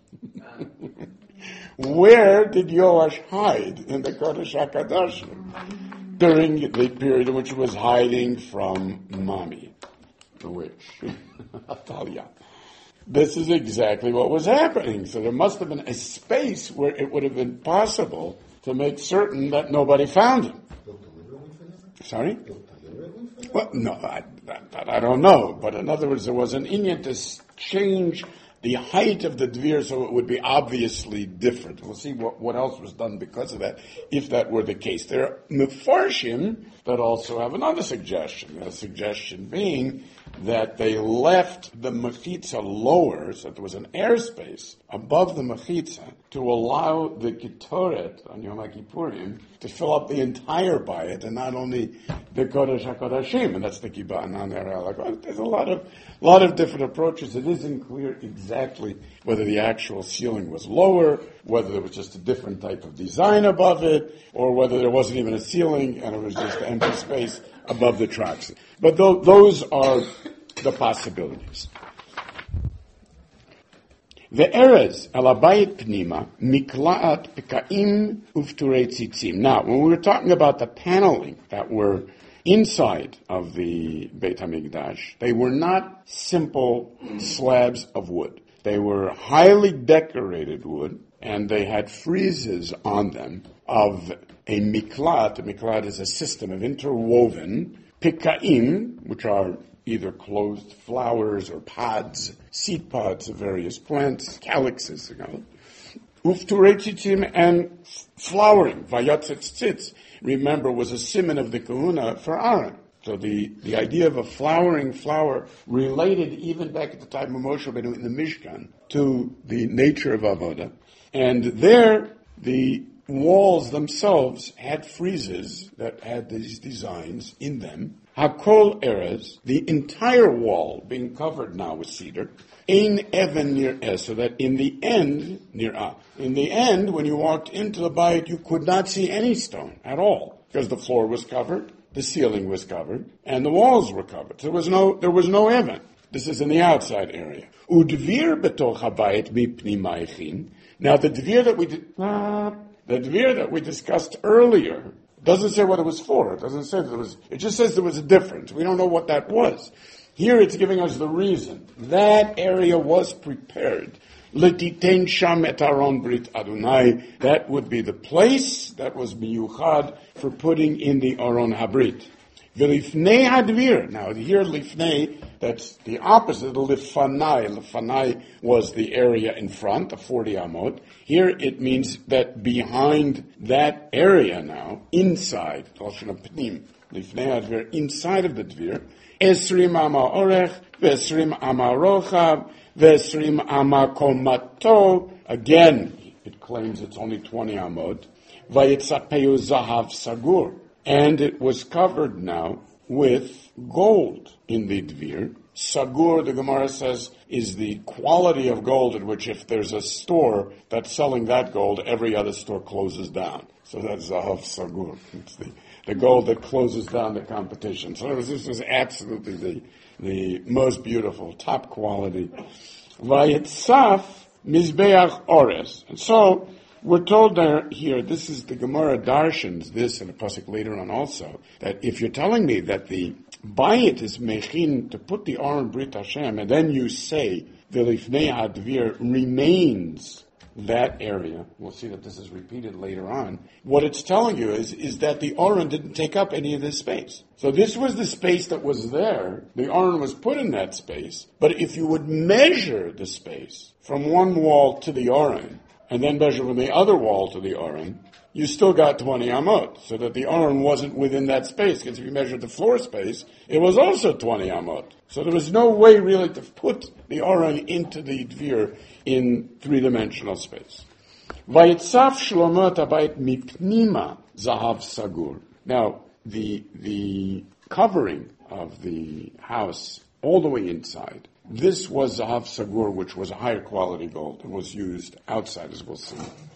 Where did Yoash hide in the Kodesh HaKadoshim during the period in which he was hiding from Mommy, the witch, Atalia? This is exactly what was happening. So there must have been a space where it would have been possible to make certain that nobody found him. Sorry? Well, no, I don't know. But in other words, there was an inyan to change the height of the dvir so it would be obviously different. We'll see what else was done because of that, if that were the case. There are mefarshim that also have another suggestion. The suggestion being that they left the mechitza lower, so there was an airspace above the mechitza to allow the ketoret on Yom Kippurim to fill up the entire bayit and not only the Kodesh HaKodashim, and that's the kibbah anan erel. There's a lot of different approaches. It isn't clear exactly whether the actual ceiling was lower, whether there was just a different type of design above it, or whether there wasn't even a ceiling and it was just empty space above the tracks. But those are the possibilities. Ve'erez alabayit pnima miklaat pekaim ufturei tzitzim. Now, when we were talking about the paneling that were inside of the Beit HaMikdash, they were not simple slabs of wood. They were highly decorated wood, and they had friezes on them of a miklat. A miklat is a system of interwoven pekaim, which are either closed flowers or pods, seed pods of various plants, calyxes, Ufturei tzitzim, and flowering, vayatzet tzitz, remember, was a siman of the kahuna for Aaron. So the idea of a flowering flower related even back at the time of Moshe Rabbeinu in the Mishkan to the nature of avodah. And there, the walls themselves had friezes that had these designs in them. Hakol erez, the entire wall being covered now with cedar. Ein even near es, so that in the end, in the end, when you walked into the bayit, you could not see any stone at all, because the floor was covered, the ceiling was covered, and the walls were covered. So there was no even. This is in the outside area. Udvir betoch habayit mipni ma'ichin. Now the dvir that we discussed earlier doesn't say what it was for. It doesn't say that it was. It just says there was a difference. We don't know what that was. Here it's giving us the reason. That area was prepared. L'titen sham et aron brit Adonai. That would be the place that was miyuchad for putting in the aron habrit. V'lifnei hadvir. Now here lifnei, that's the opposite of lifanai. Lifanai was the area in front, the 40 amot. Here it means that behind that area now, inside, lashon pnim, lifnei hadvir, inside of the dvir, esrim ama orech, v'esrim ama rochav, v'esrim ama komato. Again, it claims it's only 20 amot. Vayitzapeyu zahav sagur. And it was covered now with gold in the dvir. Sagur, the Gemara says, is the quality of gold at which if there's a store that's selling that gold, every other store closes down. So that's Zahav Sagur. It's the gold that closes down the competition. So this was absolutely the most beautiful, top quality. Vayitzaf Mizbeach Ores. And so we're told here, this is the Gemara Darshans, this and a pasuk later on also, that if you're telling me that the Bayit is mechin to put the Aron Brit Hashem, and then you say the Lifnei Hadvir remains that area. We'll see that this is repeated later on. What it's telling you is that the Aron didn't take up any of this space. So this was the space that was there. The Aron was put in that space. But if you would measure the space from one wall to the Aron, and then measure from the other wall to the Aron, you still got 20 amot, so that the Aron wasn't within that space, because if you measured the floor space, it was also 20 amot. So there was no way really to put the Aron into the dvir in three-dimensional space. Vayitzaf Shlomo tabayit mipnima zahav sagur. Now, the covering of the house all the way inside, this was Zahav Sagur, which was a higher quality gold and was used outside, as we'll see.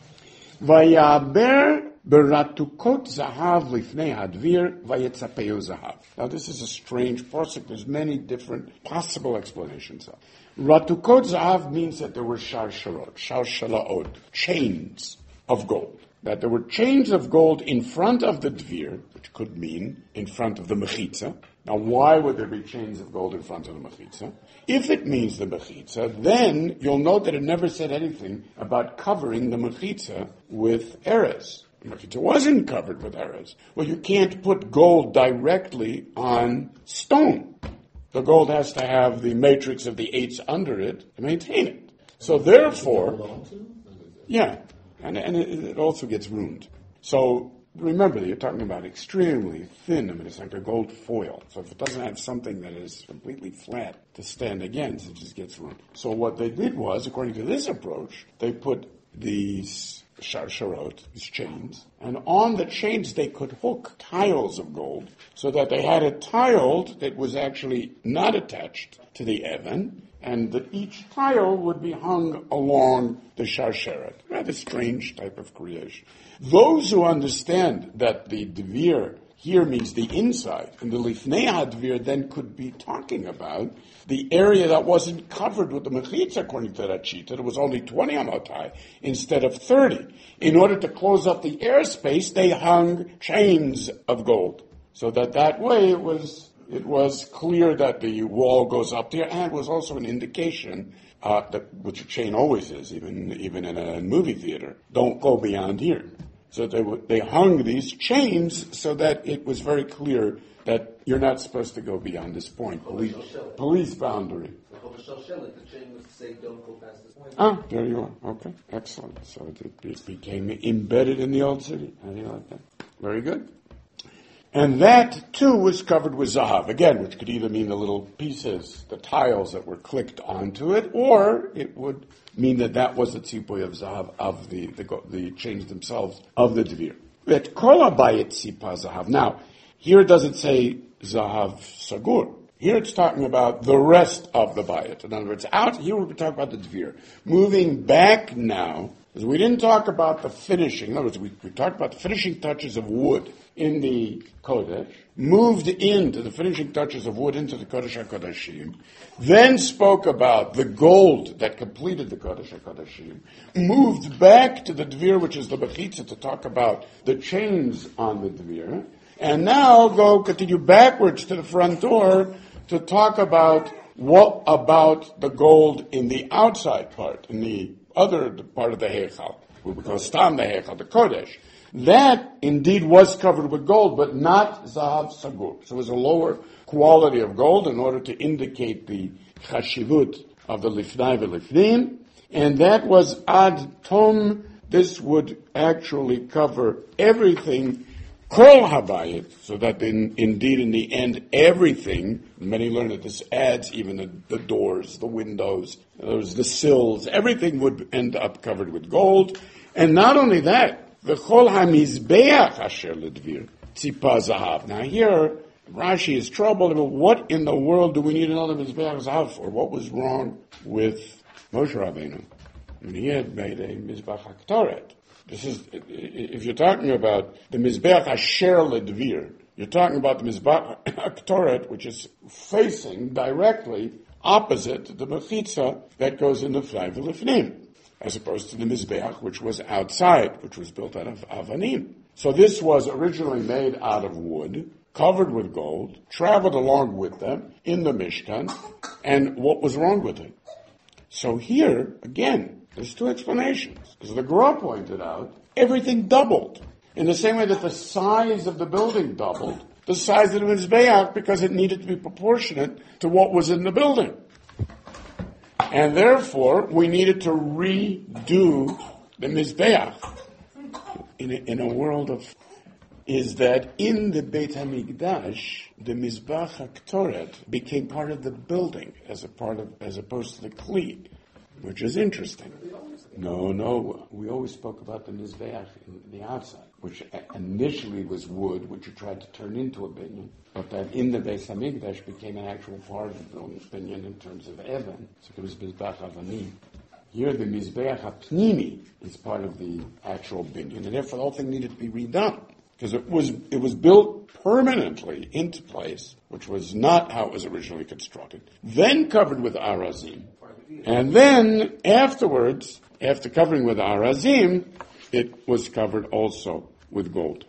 Vayaber beratukot zahav lifnei hadvir vayetzapeyu zahav. Now this is a strange pasuk. There's many different possible explanations of. Ratukot zahav means that there were shalshalaot, chains of gold. That there were chains of gold in front of the dvir, which could mean in front of the mechitza. Now, why would there be chains of gold in front of the mechitza? If it means the mechitza, then you'll note that it never said anything about covering the mechitza with erez. The mechitza wasn't covered with erez. Well, you can't put gold directly on stone. The gold has to have the matrix of the eights under it to maintain it. So therefore, yeah, and it also gets ruined. So remember that you're talking about extremely thin. I mean, it's like a gold foil. So if it doesn't have something that is completely flat to stand against, it just gets ruined. So what they did was, according to this approach, they put these sharsharot, these chains, and on the chains they could hook tiles of gold so that they had it tiled that was actually not attached to the Evan, and that each tile would be hung along the sharsheret. Rather strange type of creation. Those who understand that the dvir here means the inside, and the lifnei hadvir then could be talking about the area that wasn't covered with the mechitza, according to that sheet, that it was only 20 amot high instead of 30. In order to close up the airspace, they hung chains of gold, so that way it was clear that the wall goes up there, and was also an indication that, which a chain always is, even in a movie theater, don't go beyond here. So they hung these chains so that it was very clear that you're not supposed to go beyond this point, police boundary.
The chain was to say, don't go past this point.
Ah, there you are. Okay, excellent. So it became embedded in the old city. How do you like that? Very good. And that, too, was covered with zahav, again, which could either mean the little pieces, the tiles that were clicked onto it, or it would mean that was the tzipoy of zahav, of the chains themselves, of the dvir. Et kol habayit tzipa zahav. Now, here it doesn't say zahav sagur. Here it's talking about the rest of the bayit. In other words, out here we're talking about the dvir. Moving back now, because we didn't talk about the finishing. In other words, we talked about the finishing touches of wood in the Kodesh, moved into the finishing touches of wood into the Kodesh HaKodeshim, then spoke about the gold that completed the Kodesh HaKodeshim, moved back to the Dvir, which is the Bechitza, to talk about the chains on the Dvir, and now continue backwards to the front door to talk about what about the gold in the outside part, in the other part of the Heichal, what we call Stam the Heichal, the Kodesh. That indeed was covered with gold, but not Zahav Sagur. So it was a lower quality of gold in order to indicate the Chashivut of the Lifnai v'Lifnim. And that was Ad Tom. This would actually cover everything Kol habayit, so that indeed in the end everything, many learn that this adds even the doors, the windows, the sills, everything would end up covered with gold. And not only that, the Kol hamizbeach asher ledvir tzipa zahav. Now here, Rashi is troubled about what in the world do we need another mizbeach zahav for? What was wrong with Moshe Rabbeinu? And he had made a mizbeach haktoret. This is, if you're talking about the Mizbeach Asher Ledvir, you're talking about the Mizbeach HaKtoret, which is facing directly opposite the Mechitza that goes in the Flai V'Lifnim, as opposed to the Mizbeach, which was outside, which was built out of Avanim. So this was originally made out of wood, covered with gold, traveled along with them in the Mishkan, and what was wrong with it? So here, again, there's two explanations. As the Gra pointed out, everything doubled. In the same way that the size of the building doubled, the size of the Mizbeach, because it needed to be proportionate to what was in the building. And therefore, we needed to redo the Mizbeach in a world of... is that in the Beit HaMikdash, the Mizbeach HaKtoret became part of the building as opposed to the Kli. Which is interesting. No, we always spoke about the Mizbeach in the outside, which initially was wood, which you tried to turn into a binyan, but that in the Beis HaMikdash became an actual part of the binyan in terms of Evan, so it was Mizbeach Avanim. Here the Mizbeach HaPnimi is part of the actual binyan, and therefore the whole thing needed to be redone, because it was built permanently into place, which was not how it was originally constructed, then covered with arazim. And then, afterwards, after covering with arazim, it was covered also with gold.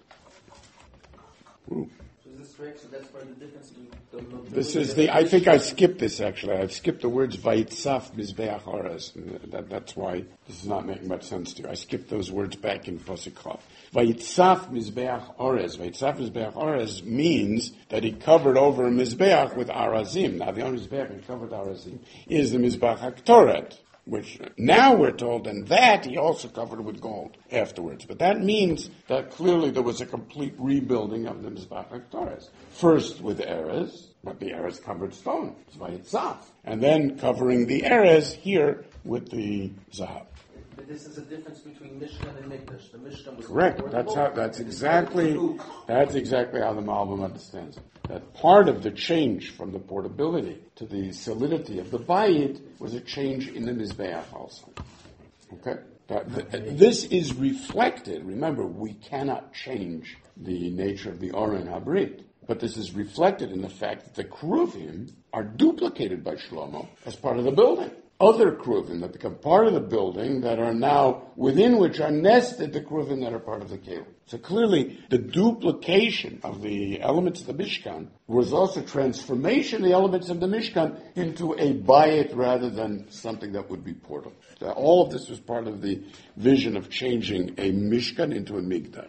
Ooh.
So is this correct? So that's part of the difference between
This is I think I skipped this actually. I've skipped the words Vayitzaf Mizbeach Orez. That's why this is not making much sense to you. I skipped those words back in Pasuk Chav. Vayitzaf Mizbeach Orez. Vayitzaf Mizbeach Orez means that he covered over a Mizbeach with Arazim. Now the only Mizbeach he covered Arazim is the Mizbeach HaKtoret, which now we're told, and that he also covered with gold afterwards. But that means that clearly there was a complete rebuilding of the Mizbeach HaKtoret. First with Erez, but the Erez covered stone, it's Vayitzaf. And then covering the Erez here with the Zahav.
But this is a difference between Mishkan and Mikdash. The Mishkan was
Correct. That's exactly how the Malbim understands it. That part of the change from the portability to the solidity of the Bayit was a change in the Mizbeach also. Okay? This is reflected. Remember, we cannot change the nature of the Oren Habrit, but this is reflected in the fact that the Kruvim are duplicated by Shlomo as part of the building. Other Kruvim that become part of the building that are now within which are nested the Kruvim that are part of the Kelim. So clearly the duplication of the elements of the Mishkan was also transformation of the elements of the Mishkan into a bayit rather than something that would be portable. So all of this was part of the vision of changing a Mishkan into a Migdash.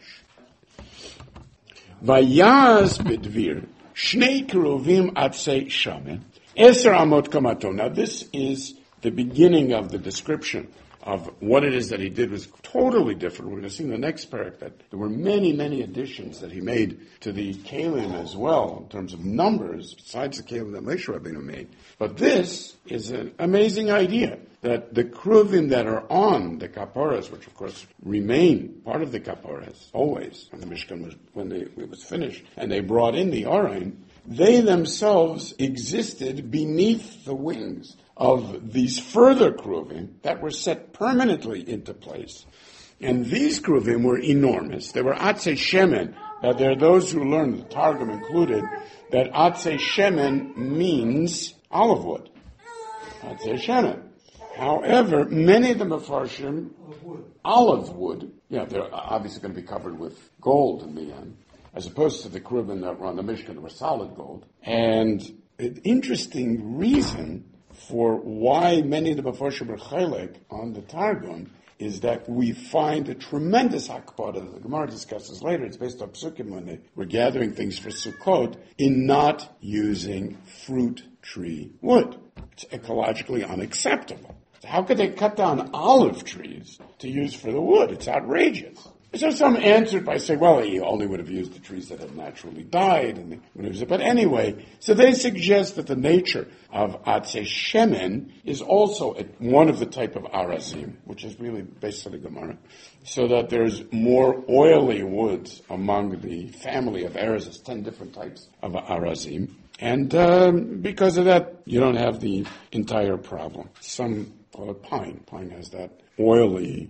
Vayaz bedvir shnei keruvim atzei shamen eser amot kamato. Now this is the beginning of the description of what it is that he did was totally different. We're going to see in the next parak that there were many, many additions that he made to the Kelim as well, in terms of numbers, besides the Kelim that Moshe Rabbeinu made. But this is an amazing idea, that the Kruvim that are on the Kaporas, which of course remain part of the Kaporas, always, when the Mishkan was finished, and they brought in the Orain, they themselves existed beneath the wings of these further Kruvim that were set permanently into place. And these Kruvim were enormous. They were Atzei Shemen. Now there are those who learned, the Targum included, that Atzei Shemen means olive wood. Atzei Shemen. However, many of the Mefarshim, olive wood, they're obviously going to be covered with gold in the end, as opposed to the Kruvim that were on the Mishkan that were solid gold. And an interesting reason for why many of the Mefarshim are chaylik on the Targum is that we find a tremendous hakpada, the Gemara discusses later, it's based on Psukim when they were gathering things for Sukkot, in not using fruit tree wood. It's ecologically unacceptable. So how could they cut down olive trees to use for the wood? It's outrageous. So some answered by saying, well, he only would have used the trees that had naturally died. But anyway, so they suggest that the nature of Atzei Shemen is also one of the type of Arazim, which is really based on the Gemara, so that there's more oily woods among the family of Erez. There's 10 different types of Arazim. And because of that, you don't have the entire problem. Some call it pine. Pine has that oily,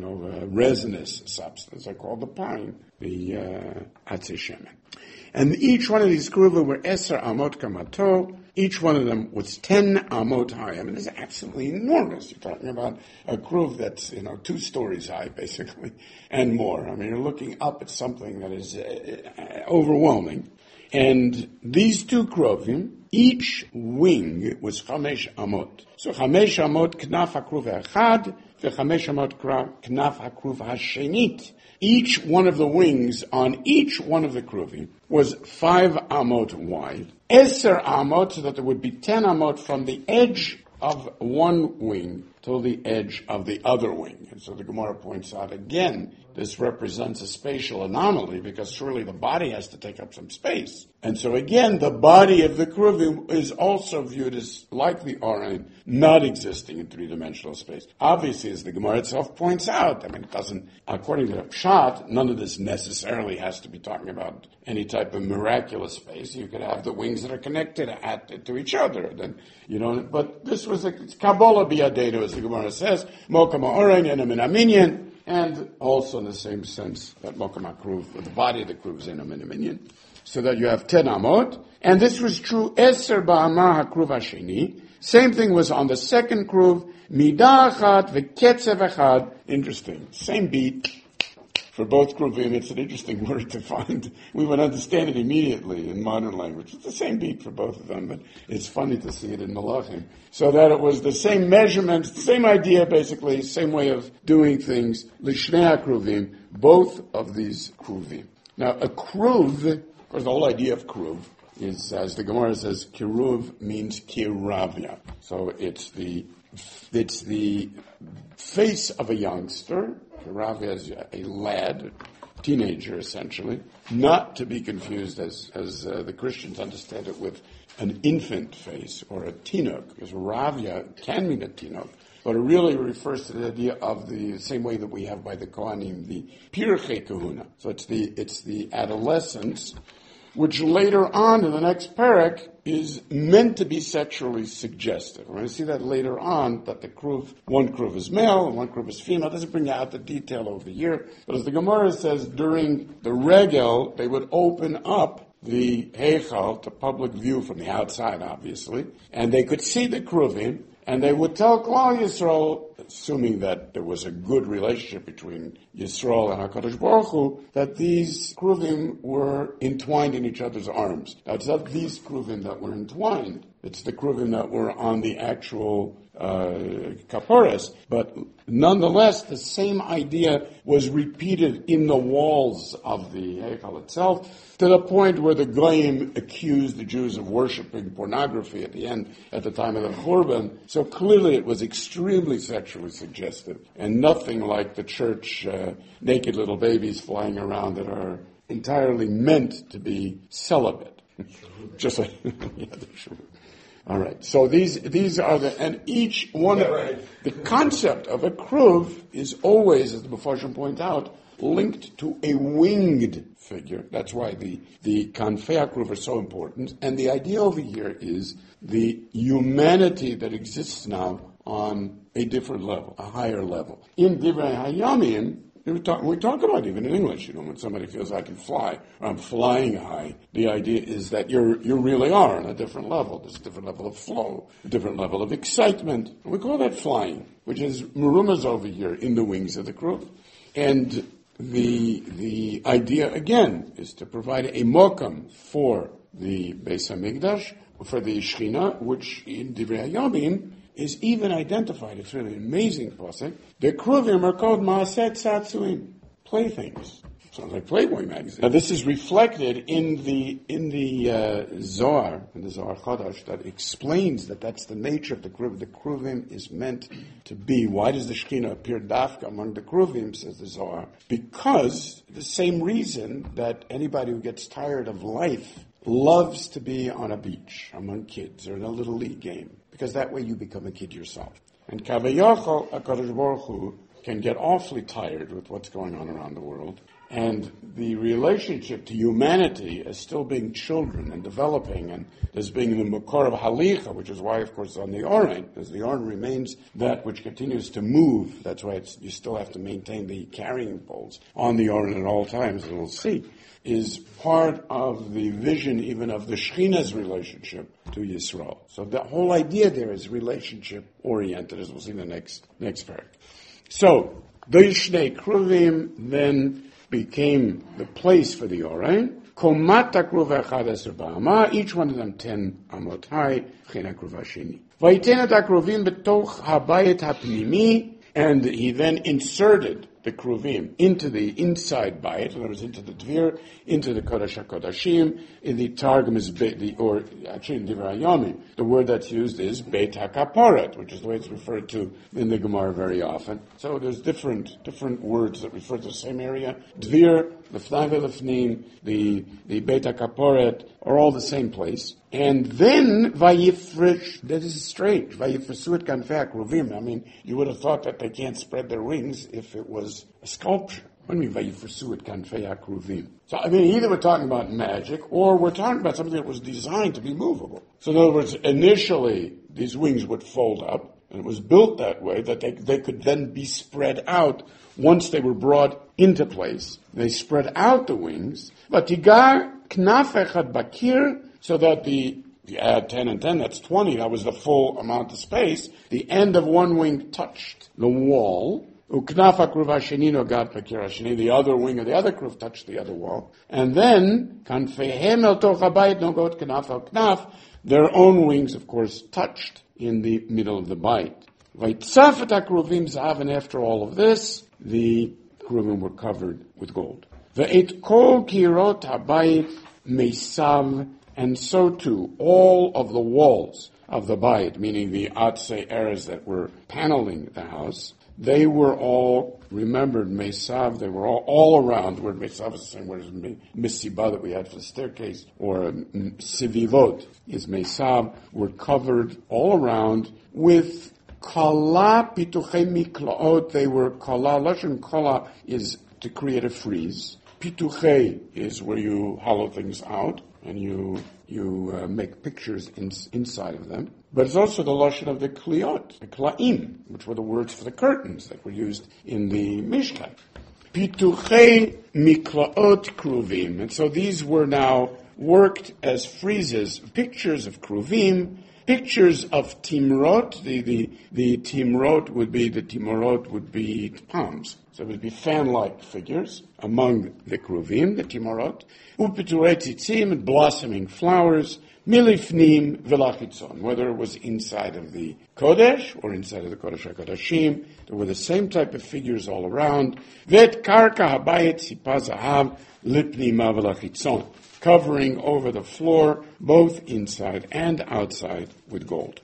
resinous substance. I call the pine the Atzei Shemen. And each one of these kruvim were Eser Amot Kamato. Each one of them was 10 Amot high. I mean, it's absolutely enormous. You're talking about a kruv that's, 2 stories high, basically, and more. I mean, you're looking up at something that is overwhelming. And these 2 kruvim, each wing was 5 amot. So 5 amot knaf hakruv ha'echad, ve5 amot knaf hakruv ha'shenit. Each one of the wings on each one of the kruvim was 5 amot wide. 10 amot, so that there would be 10 amot from the edge of one wing to the edge of the other wing. And so the Gemara points out again, this represents a spatial anomaly because surely the body has to take up some space. And so again, the body of the kruvim is also viewed as, like the Aron, not existing in 3-dimensional space. Obviously, as the Gemara itself points out, I mean, it doesn't, according to the Pshat, none of this necessarily has to be talking about any type of miraculous space. You could have the wings that are connected to each other. Then, but this was it's Kabbalah Biyadenu, as the Gemara says, Mokam Ha'oren Enam Min Haminyan, and also in the same sense that Mokam HaKruv, the body of the Kruv is Enam Min Haminyan. So that you have 10 amot, and this was true Eser Ba'amah HaKruv HaSheni. Same thing was on the second Kruv, Midah Achat V'Ketzev Echad. Interesting. Same beat for both Kruvim. It's an interesting word to find. We would understand it immediately in modern language. It's the same beat for both of them, but it's funny to see it in Malachim. So that it was the same measurement, same idea basically, same way of doing things. Lishnei HaKruvim, both of these Kruvim. Now a Kruv, of course the whole idea of Kruv is, as the Gemara says, Kiruv means Kiravya. So it's the face of a youngster. Kiravya is a lad, teenager essentially, not to be confused as the Christians understand it with an infant face or a tinok, because Ravya can mean a tinok, but it really refers to the idea of the same way that we have by the Kohanim, the Pirchei Kahuna. So it's the adolescence, which later on in the next parak is meant to be sexually suggestive. We're going to see that later on, that one kruv is male and one kruv is female. It doesn't bring out the detail over here. But as the Gemara says, during the regel, they would open up the heichal to public view from the outside, obviously, and they could see the kruvim, and they would tell Klal Yisrael, assuming that there was a good relationship between Yisrael and HaKadosh Baruch Hu, that these kruvim were entwined in each other's arms. Now, it's not these kruvim that were entwined. It's the kruvim that were on the actual kaporas. But nonetheless, the same idea was repeated in the walls of the Heichal itself, to the point where the Goyim accused the Jews of worshiping pornography at the time of the Churban. So clearly it was extremely sexually suggestive, and nothing like the church naked little babies flying around that are entirely meant to be celibate. Just like, yeah, sure. All right. So these are and each one the concept of a kruv is always, as the Mefarshim point out, linked to a winged figure. That's why the kanfei kruv are so important. And the idea over here is the humanity that exists now on a different level, a higher level. In Divrei Hayamim, we talk about even in English, when somebody feels I can fly, or I'm flying high, the idea is that you really are on a different level. There's a different level of flow, a different level of excitement. We call that flying, which is Merumas over here in the wings of the kruv. And the idea, again, is to provide a mokam for the Beis HaMikdash, for the Shechina, which in Divrei Hayamim is even identified. It's really an amazing pasuk. The kruvim are called Maaset Tzatzuim, playthings. Sounds like Playboy magazine. Now, this is reflected in the Zohar, in the Zohar Chodesh, that explains that that's the nature of the Kruvim. The Kruvim is meant to be. Why does the Shekhinah appear dafka among the Kruvim, says the Zohar? Because the same reason that anybody who gets tired of life loves to be on a beach among kids or in a little league game, because that way you become a kid yourself. And Kavayachol, HaKadosh Baruch Hu, can get awfully tired with what's going on around the world. And the relationship to humanity as still being children and developing and as being the Makor of Halicha, which is why, of course, on the Oren, because the Oren remains that which continues to move. That's why you still have to maintain the carrying poles on the Oren at all times, and we'll see, is part of the vision even of the Shekhinah's relationship to Yisrael. So the whole idea there is relationship-oriented, as we'll see in the next parak. So, those Shnei Kruvim then became the place for the Oren. Komata Kruva Echad Ba'ama, each one of them 10 amot high, Chena Kruva Sheni. Vayiten et HaKruvim betoch habayit hapnimi, and he then inserted the Kruvim into the inside bayit, in other words, into the Dvir, into the Kodesh HaKodashim. In the Targum is or actually in Divrei Hayamim, the word that's used is Beit HaKaporet, which is the way it's referred to in the Gemara very often. So there's different words that refer to the same area. Dvir, Lefnai Velefnim, the Beit HaKaporet are all the same place. And then Vayifresh, that is strange, Vayifresuet Kanfei HaKruvim. I mean, you would have thought that they can't spread their wings if it was a sculpture. What do you mean Vayifresuet Kanfei HaKruvim? So, I mean, either we're talking about magic or we're talking about something that was designed to be movable. So in other words, initially, these wings would fold up, and it was built that way that they could then be spread out once they were brought into place. They spread out the wings, but Tigar Knaf Echad Bakir, so that you add 10 and 10, that's 20, that was the full amount of space. The end of one wing touched the wall. Uknafa Kruva Sheni Nogat Bakir Sheni, the other wing of the other Kruv touched the other wall. And then, Kanfehem El Toch HaBayit Nogot Knaf El Knaf, their own wings, of course, touched in the middle of the bayit. Vaitzafet HaKruvim Zahav, and after all of this, the Kruvim were covered with gold. Ve'et Kol Kirot HaBayit Meisav, and so too, all of the walls of the bayit, meaning the atzei eres that were paneling the house, they were all remembered Meisav. They were all around. The word Meisav is the same word as Misiba that we had for the staircase, or Sivivot is Meisav, were covered all around with Kala Pituchei Miklaot. They were Kala. Lashon Kala is to create a frieze. Pituchei is where you hollow things out and you make pictures inside of them. But it's also the lashon of the kliot, the klaim, which were the words for the curtains that were used in the Mishkan. Pituchei miklaot kruvim. And so these were now worked as friezes, pictures of kruvim, pictures of timrot. The timrot would be palms. So it would be fan-like figures among the kruvim, the timorot. Upiturei tzitzim, blossoming flowers. Milifnim v'lachitzon, whether it was inside of the Kodesh or inside of the Kodesh HaKodashim, there were the same type of figures all around. Vet karka habayit sipa zahav lipnima v'lachitzon, covering over the floor, both inside and outside, with gold.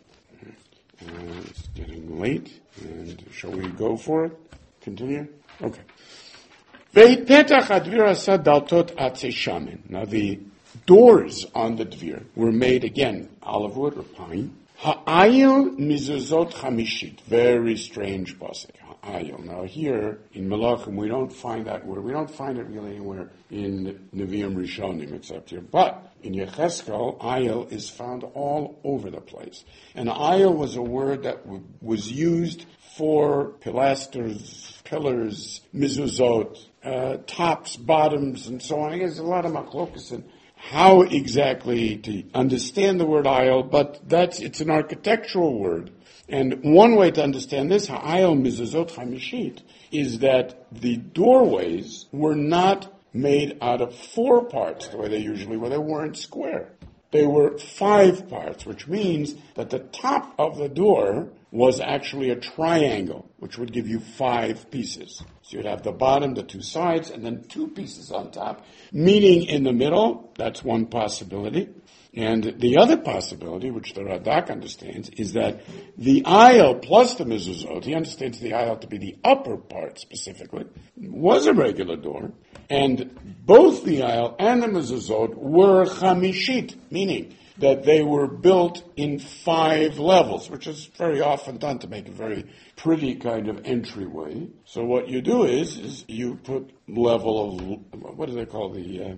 It's getting late, and shall we go for it? Continue? Okay. Ve'itpetach advir asad daltot atzei shamen. Now the doors on the dvir were made, again, olive wood or pine. Ha'ayil mizuzot chamishit. Very strange pasuk. Ha'ayil. Now here, in Melachim, we don't find that word. We don't find it really anywhere in Nevi'im Rishonim except here. But in Yecheskel, ayil is found all over the place. And ayil was a word that was used for pilasters, pillars, mizuzot, tops, bottoms, and so on. I guess there's a lot of machlokas in how exactly to understand the word ayil, but it's an architectural word. And one way to understand this, ha'ayil mizuzot chamishit, is that the doorways were not made out of four parts the way they usually were. They weren't square. they were 5 parts, which means that the top of the door was actually a triangle, which would give you 5 pieces. So you'd have the bottom, the 2 sides, and then 2 pieces on top, meeting in the middle. That's one possibility. And the other possibility, which the Radak understands, is that the aisle plus the mezuzot, he understands the aisle to be the upper part specifically, was a regular door, and both the aisle and the mezuzot were chamishit, meaning that they were built in 5 levels, which is very often done to make a very pretty kind of entryway. So what you do is you put level of, what do they call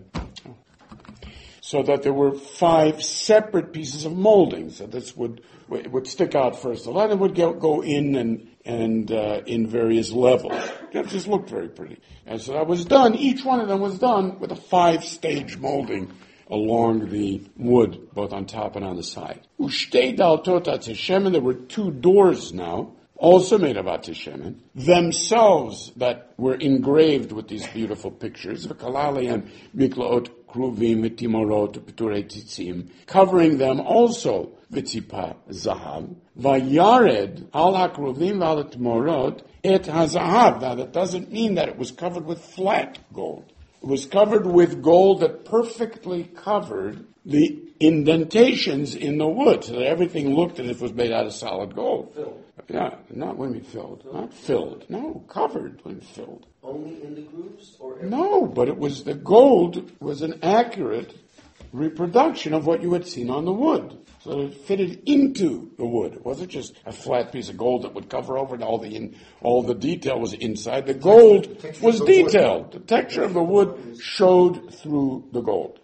so that there were 5 separate pieces of molding. So this would stick out first, and it would go in and in various levels. It just looked very pretty. And so that was done. Each one of them was done with a 5-stage molding along the wood, both on top and on the side. Ushtei daltot atzeshemen, there were 2 doors now, also made of atzeshemen, themselves that were engraved with these beautiful pictures, v'kalaleim miklaot kruvim v'timorot v'peturei tzitzim, covering them also v'tzipa zahav, v'yared al hakruvim v'al hatimorot et hazahav. Now that doesn't mean that it was covered with flat gold. It was covered with gold that perfectly covered the indentations in the wood, so that everything looked as if it was made out of solid gold.
Filled.
Yeah, not when we filled. Not filled. No, covered when filled.
Only in the grooves? Or everywhere?
No, but it was, the gold was an accurate reproduction of what you had seen on the wood. So it fitted into the wood. It wasn't just a flat piece of gold that would cover over it. All the detail was inside. The gold was detailed. The texture of the wood showed through the gold.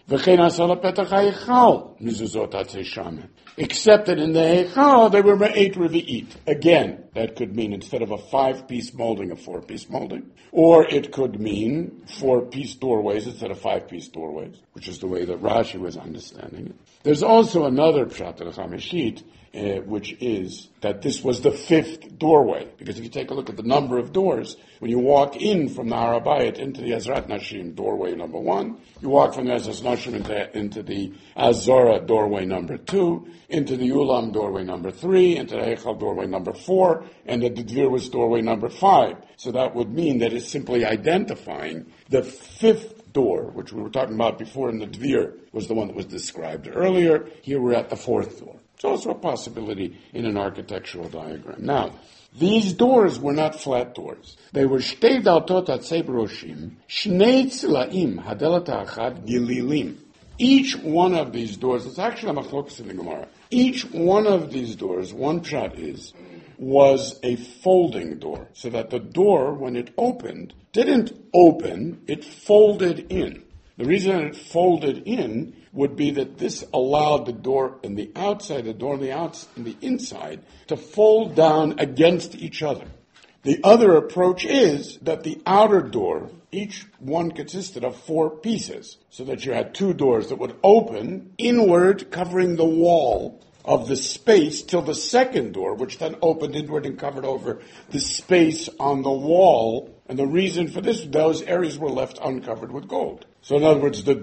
Except that in the Heichal, they were 8 revi'it. Again, that could mean instead of a 5-piece molding, a 4-piece molding. Or it could mean 4-piece doorways instead of 5-piece doorways, which is the way that Rashi was understanding it. There's also another pshat in Chamishit, which is that this was the 5th doorway. Because if you take a look at the number of doors, when you walk in from the Har HaBayit into the Ezrat Nashim, doorway number 1, you walk from the Ezrat Nashim into the Azora, doorway number 2, into the Ulam, doorway number 3, into the Heichal, doorway number 4, and the Dvir was doorway number 5. So that would mean that it's simply identifying the 5th door, which we were talking about before in the Dvir, was the one that was described earlier. Here we're at the 4th door. It's also a possibility in an architectural diagram. Now, these doors were not flat doors. They were shtei daltot atzei broshim, shnei tzilaim hadelat ha'achad gililim. Each one of these doors, it's actually a machlokas in the Gemara. Each one of these doors, one pshat was a folding door. So that the door, when it opened, didn't open, it folded in. The reason it folded in would be that this allowed the door on the outside, the door on the inside, to fold down against each other. The other approach is that the outer door, each one consisted of 4 pieces, so that you had 2 doors that would open inward, covering the wall of the space, till the second door, which then opened inward and covered over the space on the wall. And the reason for this, those areas were left uncovered with gold. So in other words, the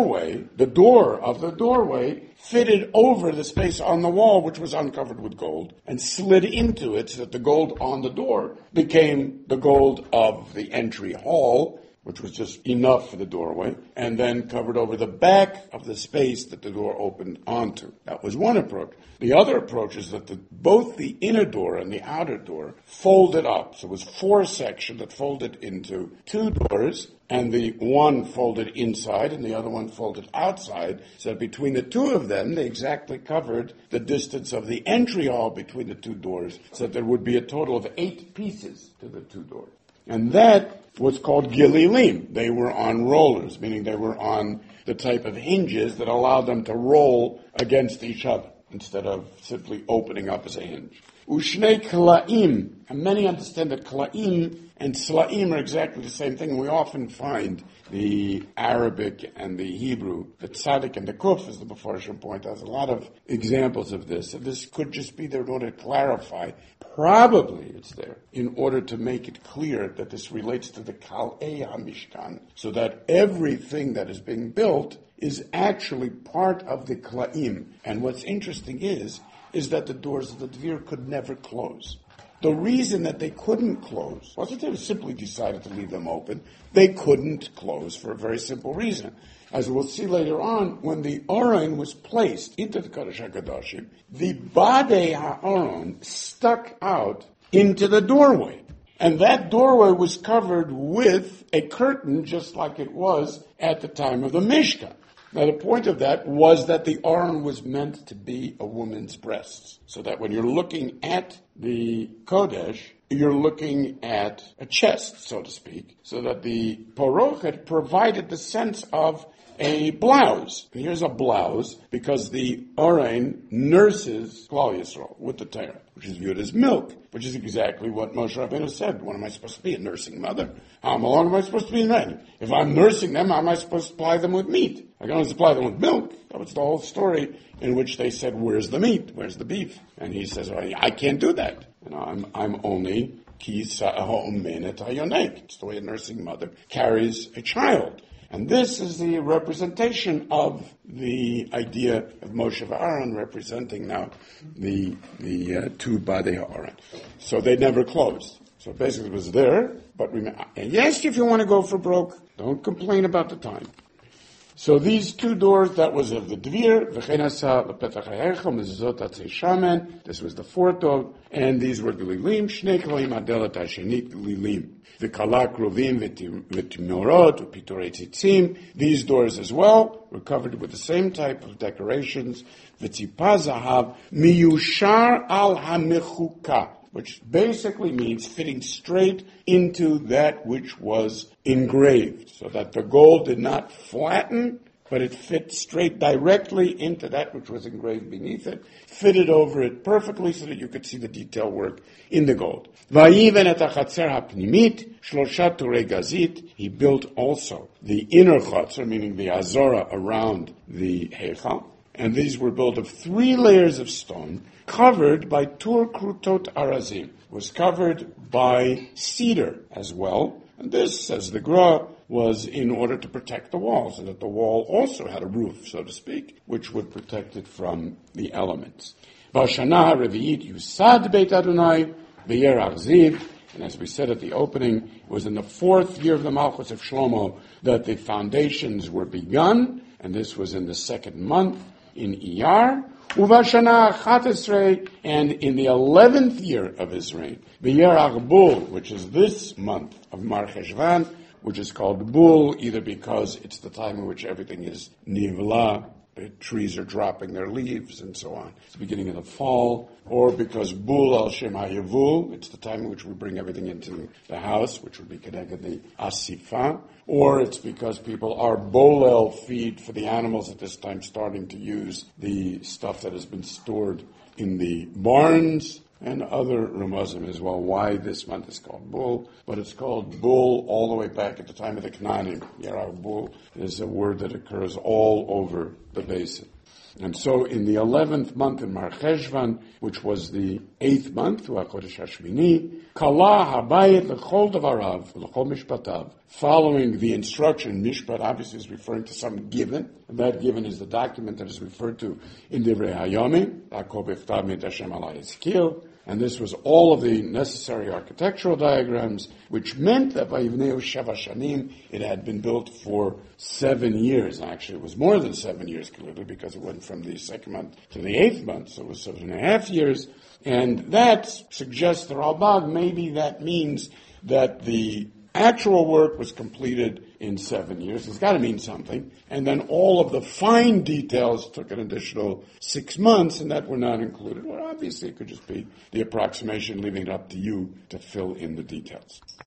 door of the doorway fitted over the space on the wall, which was uncovered with gold, and slid into it so that the gold on the door became the gold of the entry hall, which was just enough for the doorway, and then covered over the back of the space that the door opened onto. That was one approach. The other approach is that both the inner door and the outer door folded up. So it was 4 sections that folded into 2 doors, and the one folded inside and the other one folded outside, so that between the 2 of them, they exactly covered the distance of the entry hall between the 2 doors, so that there would be a total of 8 pieces to the 2 doors. And that was called gililim. They were on rollers, meaning they were on the type of hinges that allowed them to roll against each other, instead of simply opening up as a hinge. Ushnei kla'im, and many understand that kla'im and Slaim are exactly the same thing. We often find the Arabic and the Hebrew, the Tzaddik and the Kuf, as the Mefarshim point out. There's a lot of examples of this. And this could just be there in order to clarify. Probably it's there in order to make it clear that this relates to the Kal'ei HaMishkan, so that everything that is being built is actually part of the Kla'im. And what's interesting is that the doors of the Dvir could never close. The reason that they couldn't close wasn't that they simply decided to leave them open. They couldn't close for a very simple reason. As we'll see later on, when the Aron was placed into the Kodesh HaKadoshim, the Badei HaAron stuck out into the doorway. And that doorway was covered with a curtain just like it was at the time of the Mishkan. Now, the point of that was that the Aron was meant to be a woman's breasts, so that when you're looking at the Kodesh, you're looking at a chest, so to speak, so that the Porochet provided the sense of a blouse. And here's a blouse because the Aron nurses Klal Yisrael with the Torah, which is viewed as milk, which is exactly what Moshe Rabbeinu said. What am I supposed to be, a nursing mother? How long am I supposed to be then? If I'm nursing them, how am I supposed to supply them with meat? I can only supply them with milk. That was the whole story in which they said, where's the meat? Where's the beef? And he says, well, I can't do that. I'm only ki sa'ahom menet hayonek. It's the way a nursing mother carries a child. And this is the representation of the idea of Moshe and Aaron representing now the two Badei HaAron. So they never closed. So basically it was there, but remember, and yes, if you want to go for broke, don't complain about the time. So these two doors, that was of the Dvir, V'chenasa L'petach HaHerchel, Mezuzot Atzei Shaman, this was the fourth door, and these were Gelilim, Shnei Klalim Adelat HaShenit Gelilim. V'kala Krovim V'timorot, V'pitorei Tzitzim, these doors as well were covered with the same type of decorations, V'tzipa Zahav, Miyushar Al HaMechuka, which basically means fitting straight into that which was engraved, so that the gold did not flatten, but it fit straight directly into that which was engraved beneath it, fitted over it perfectly so that you could see the detail work in the gold. Vayiven et hachatzer hapnimit, shlosha turei gazit, he built also the inner chatzer, meaning the azora around the heichal, and these were built of 3 layers of stone, covered by tur krutot arazim, was covered by cedar as well. And this, says the Gra, was in order to protect the wall, so that the wall also had a roof, so to speak, which would protect it from the elements. Bashana Revi'it Yusad Beit Adonai Be'yer Arziv, and as we said at the opening, it was in the 4th year of the Malchus of Shlomo that the foundations were begun, and this was in the 2nd month in Iyar. Uvashana Chatesrei, and in the 11th year of his reign, Be'yer Arbul, which is this month of Mar Cheshvan, which is called Bul, either because it's the time in which everything is nivla, the trees are dropping their leaves and so on. It's the beginning of the fall, or because Bul al Shem HaYavul, it's the time in which we bring everything into the house, which would be connected the Asifa, or it's because people are bolel feed for the animals at this time, starting to use the stuff that has been stored in the barns, and other Ramazim as well, why this month is called Bul. But it's called Bul all the way back at the time of the Canaanim. Yarav Bul is a word that occurs all over the basin. And so in the 11th month in Mar Cheshvan, which was the 8th month, Chodesh Hashmini, Kala Habayit L'chol Davarav, L'chol Mishpatav, following the instruction, Mishpat obviously is referring to some given, and that given is the document that is referred to in Divrei Hayomim, Yaakov Iftav Mit Hashem Alai Ezekiel, and this was all of the necessary architectural diagrams, which meant that by Yivneu Sheva Shanim, it had been built for 7 years. Actually, it was more than 7 years, clearly, because it went from the 2nd month to the 8th month, so it was 7.5 years. And that suggests the Ralbag, maybe that means that the actual work was completed in 7 years. It's got to mean something. And then all of the fine details took an additional 6 months, and that were not included. Well, obviously, it could just be the approximation, leaving it up to you to fill in the details.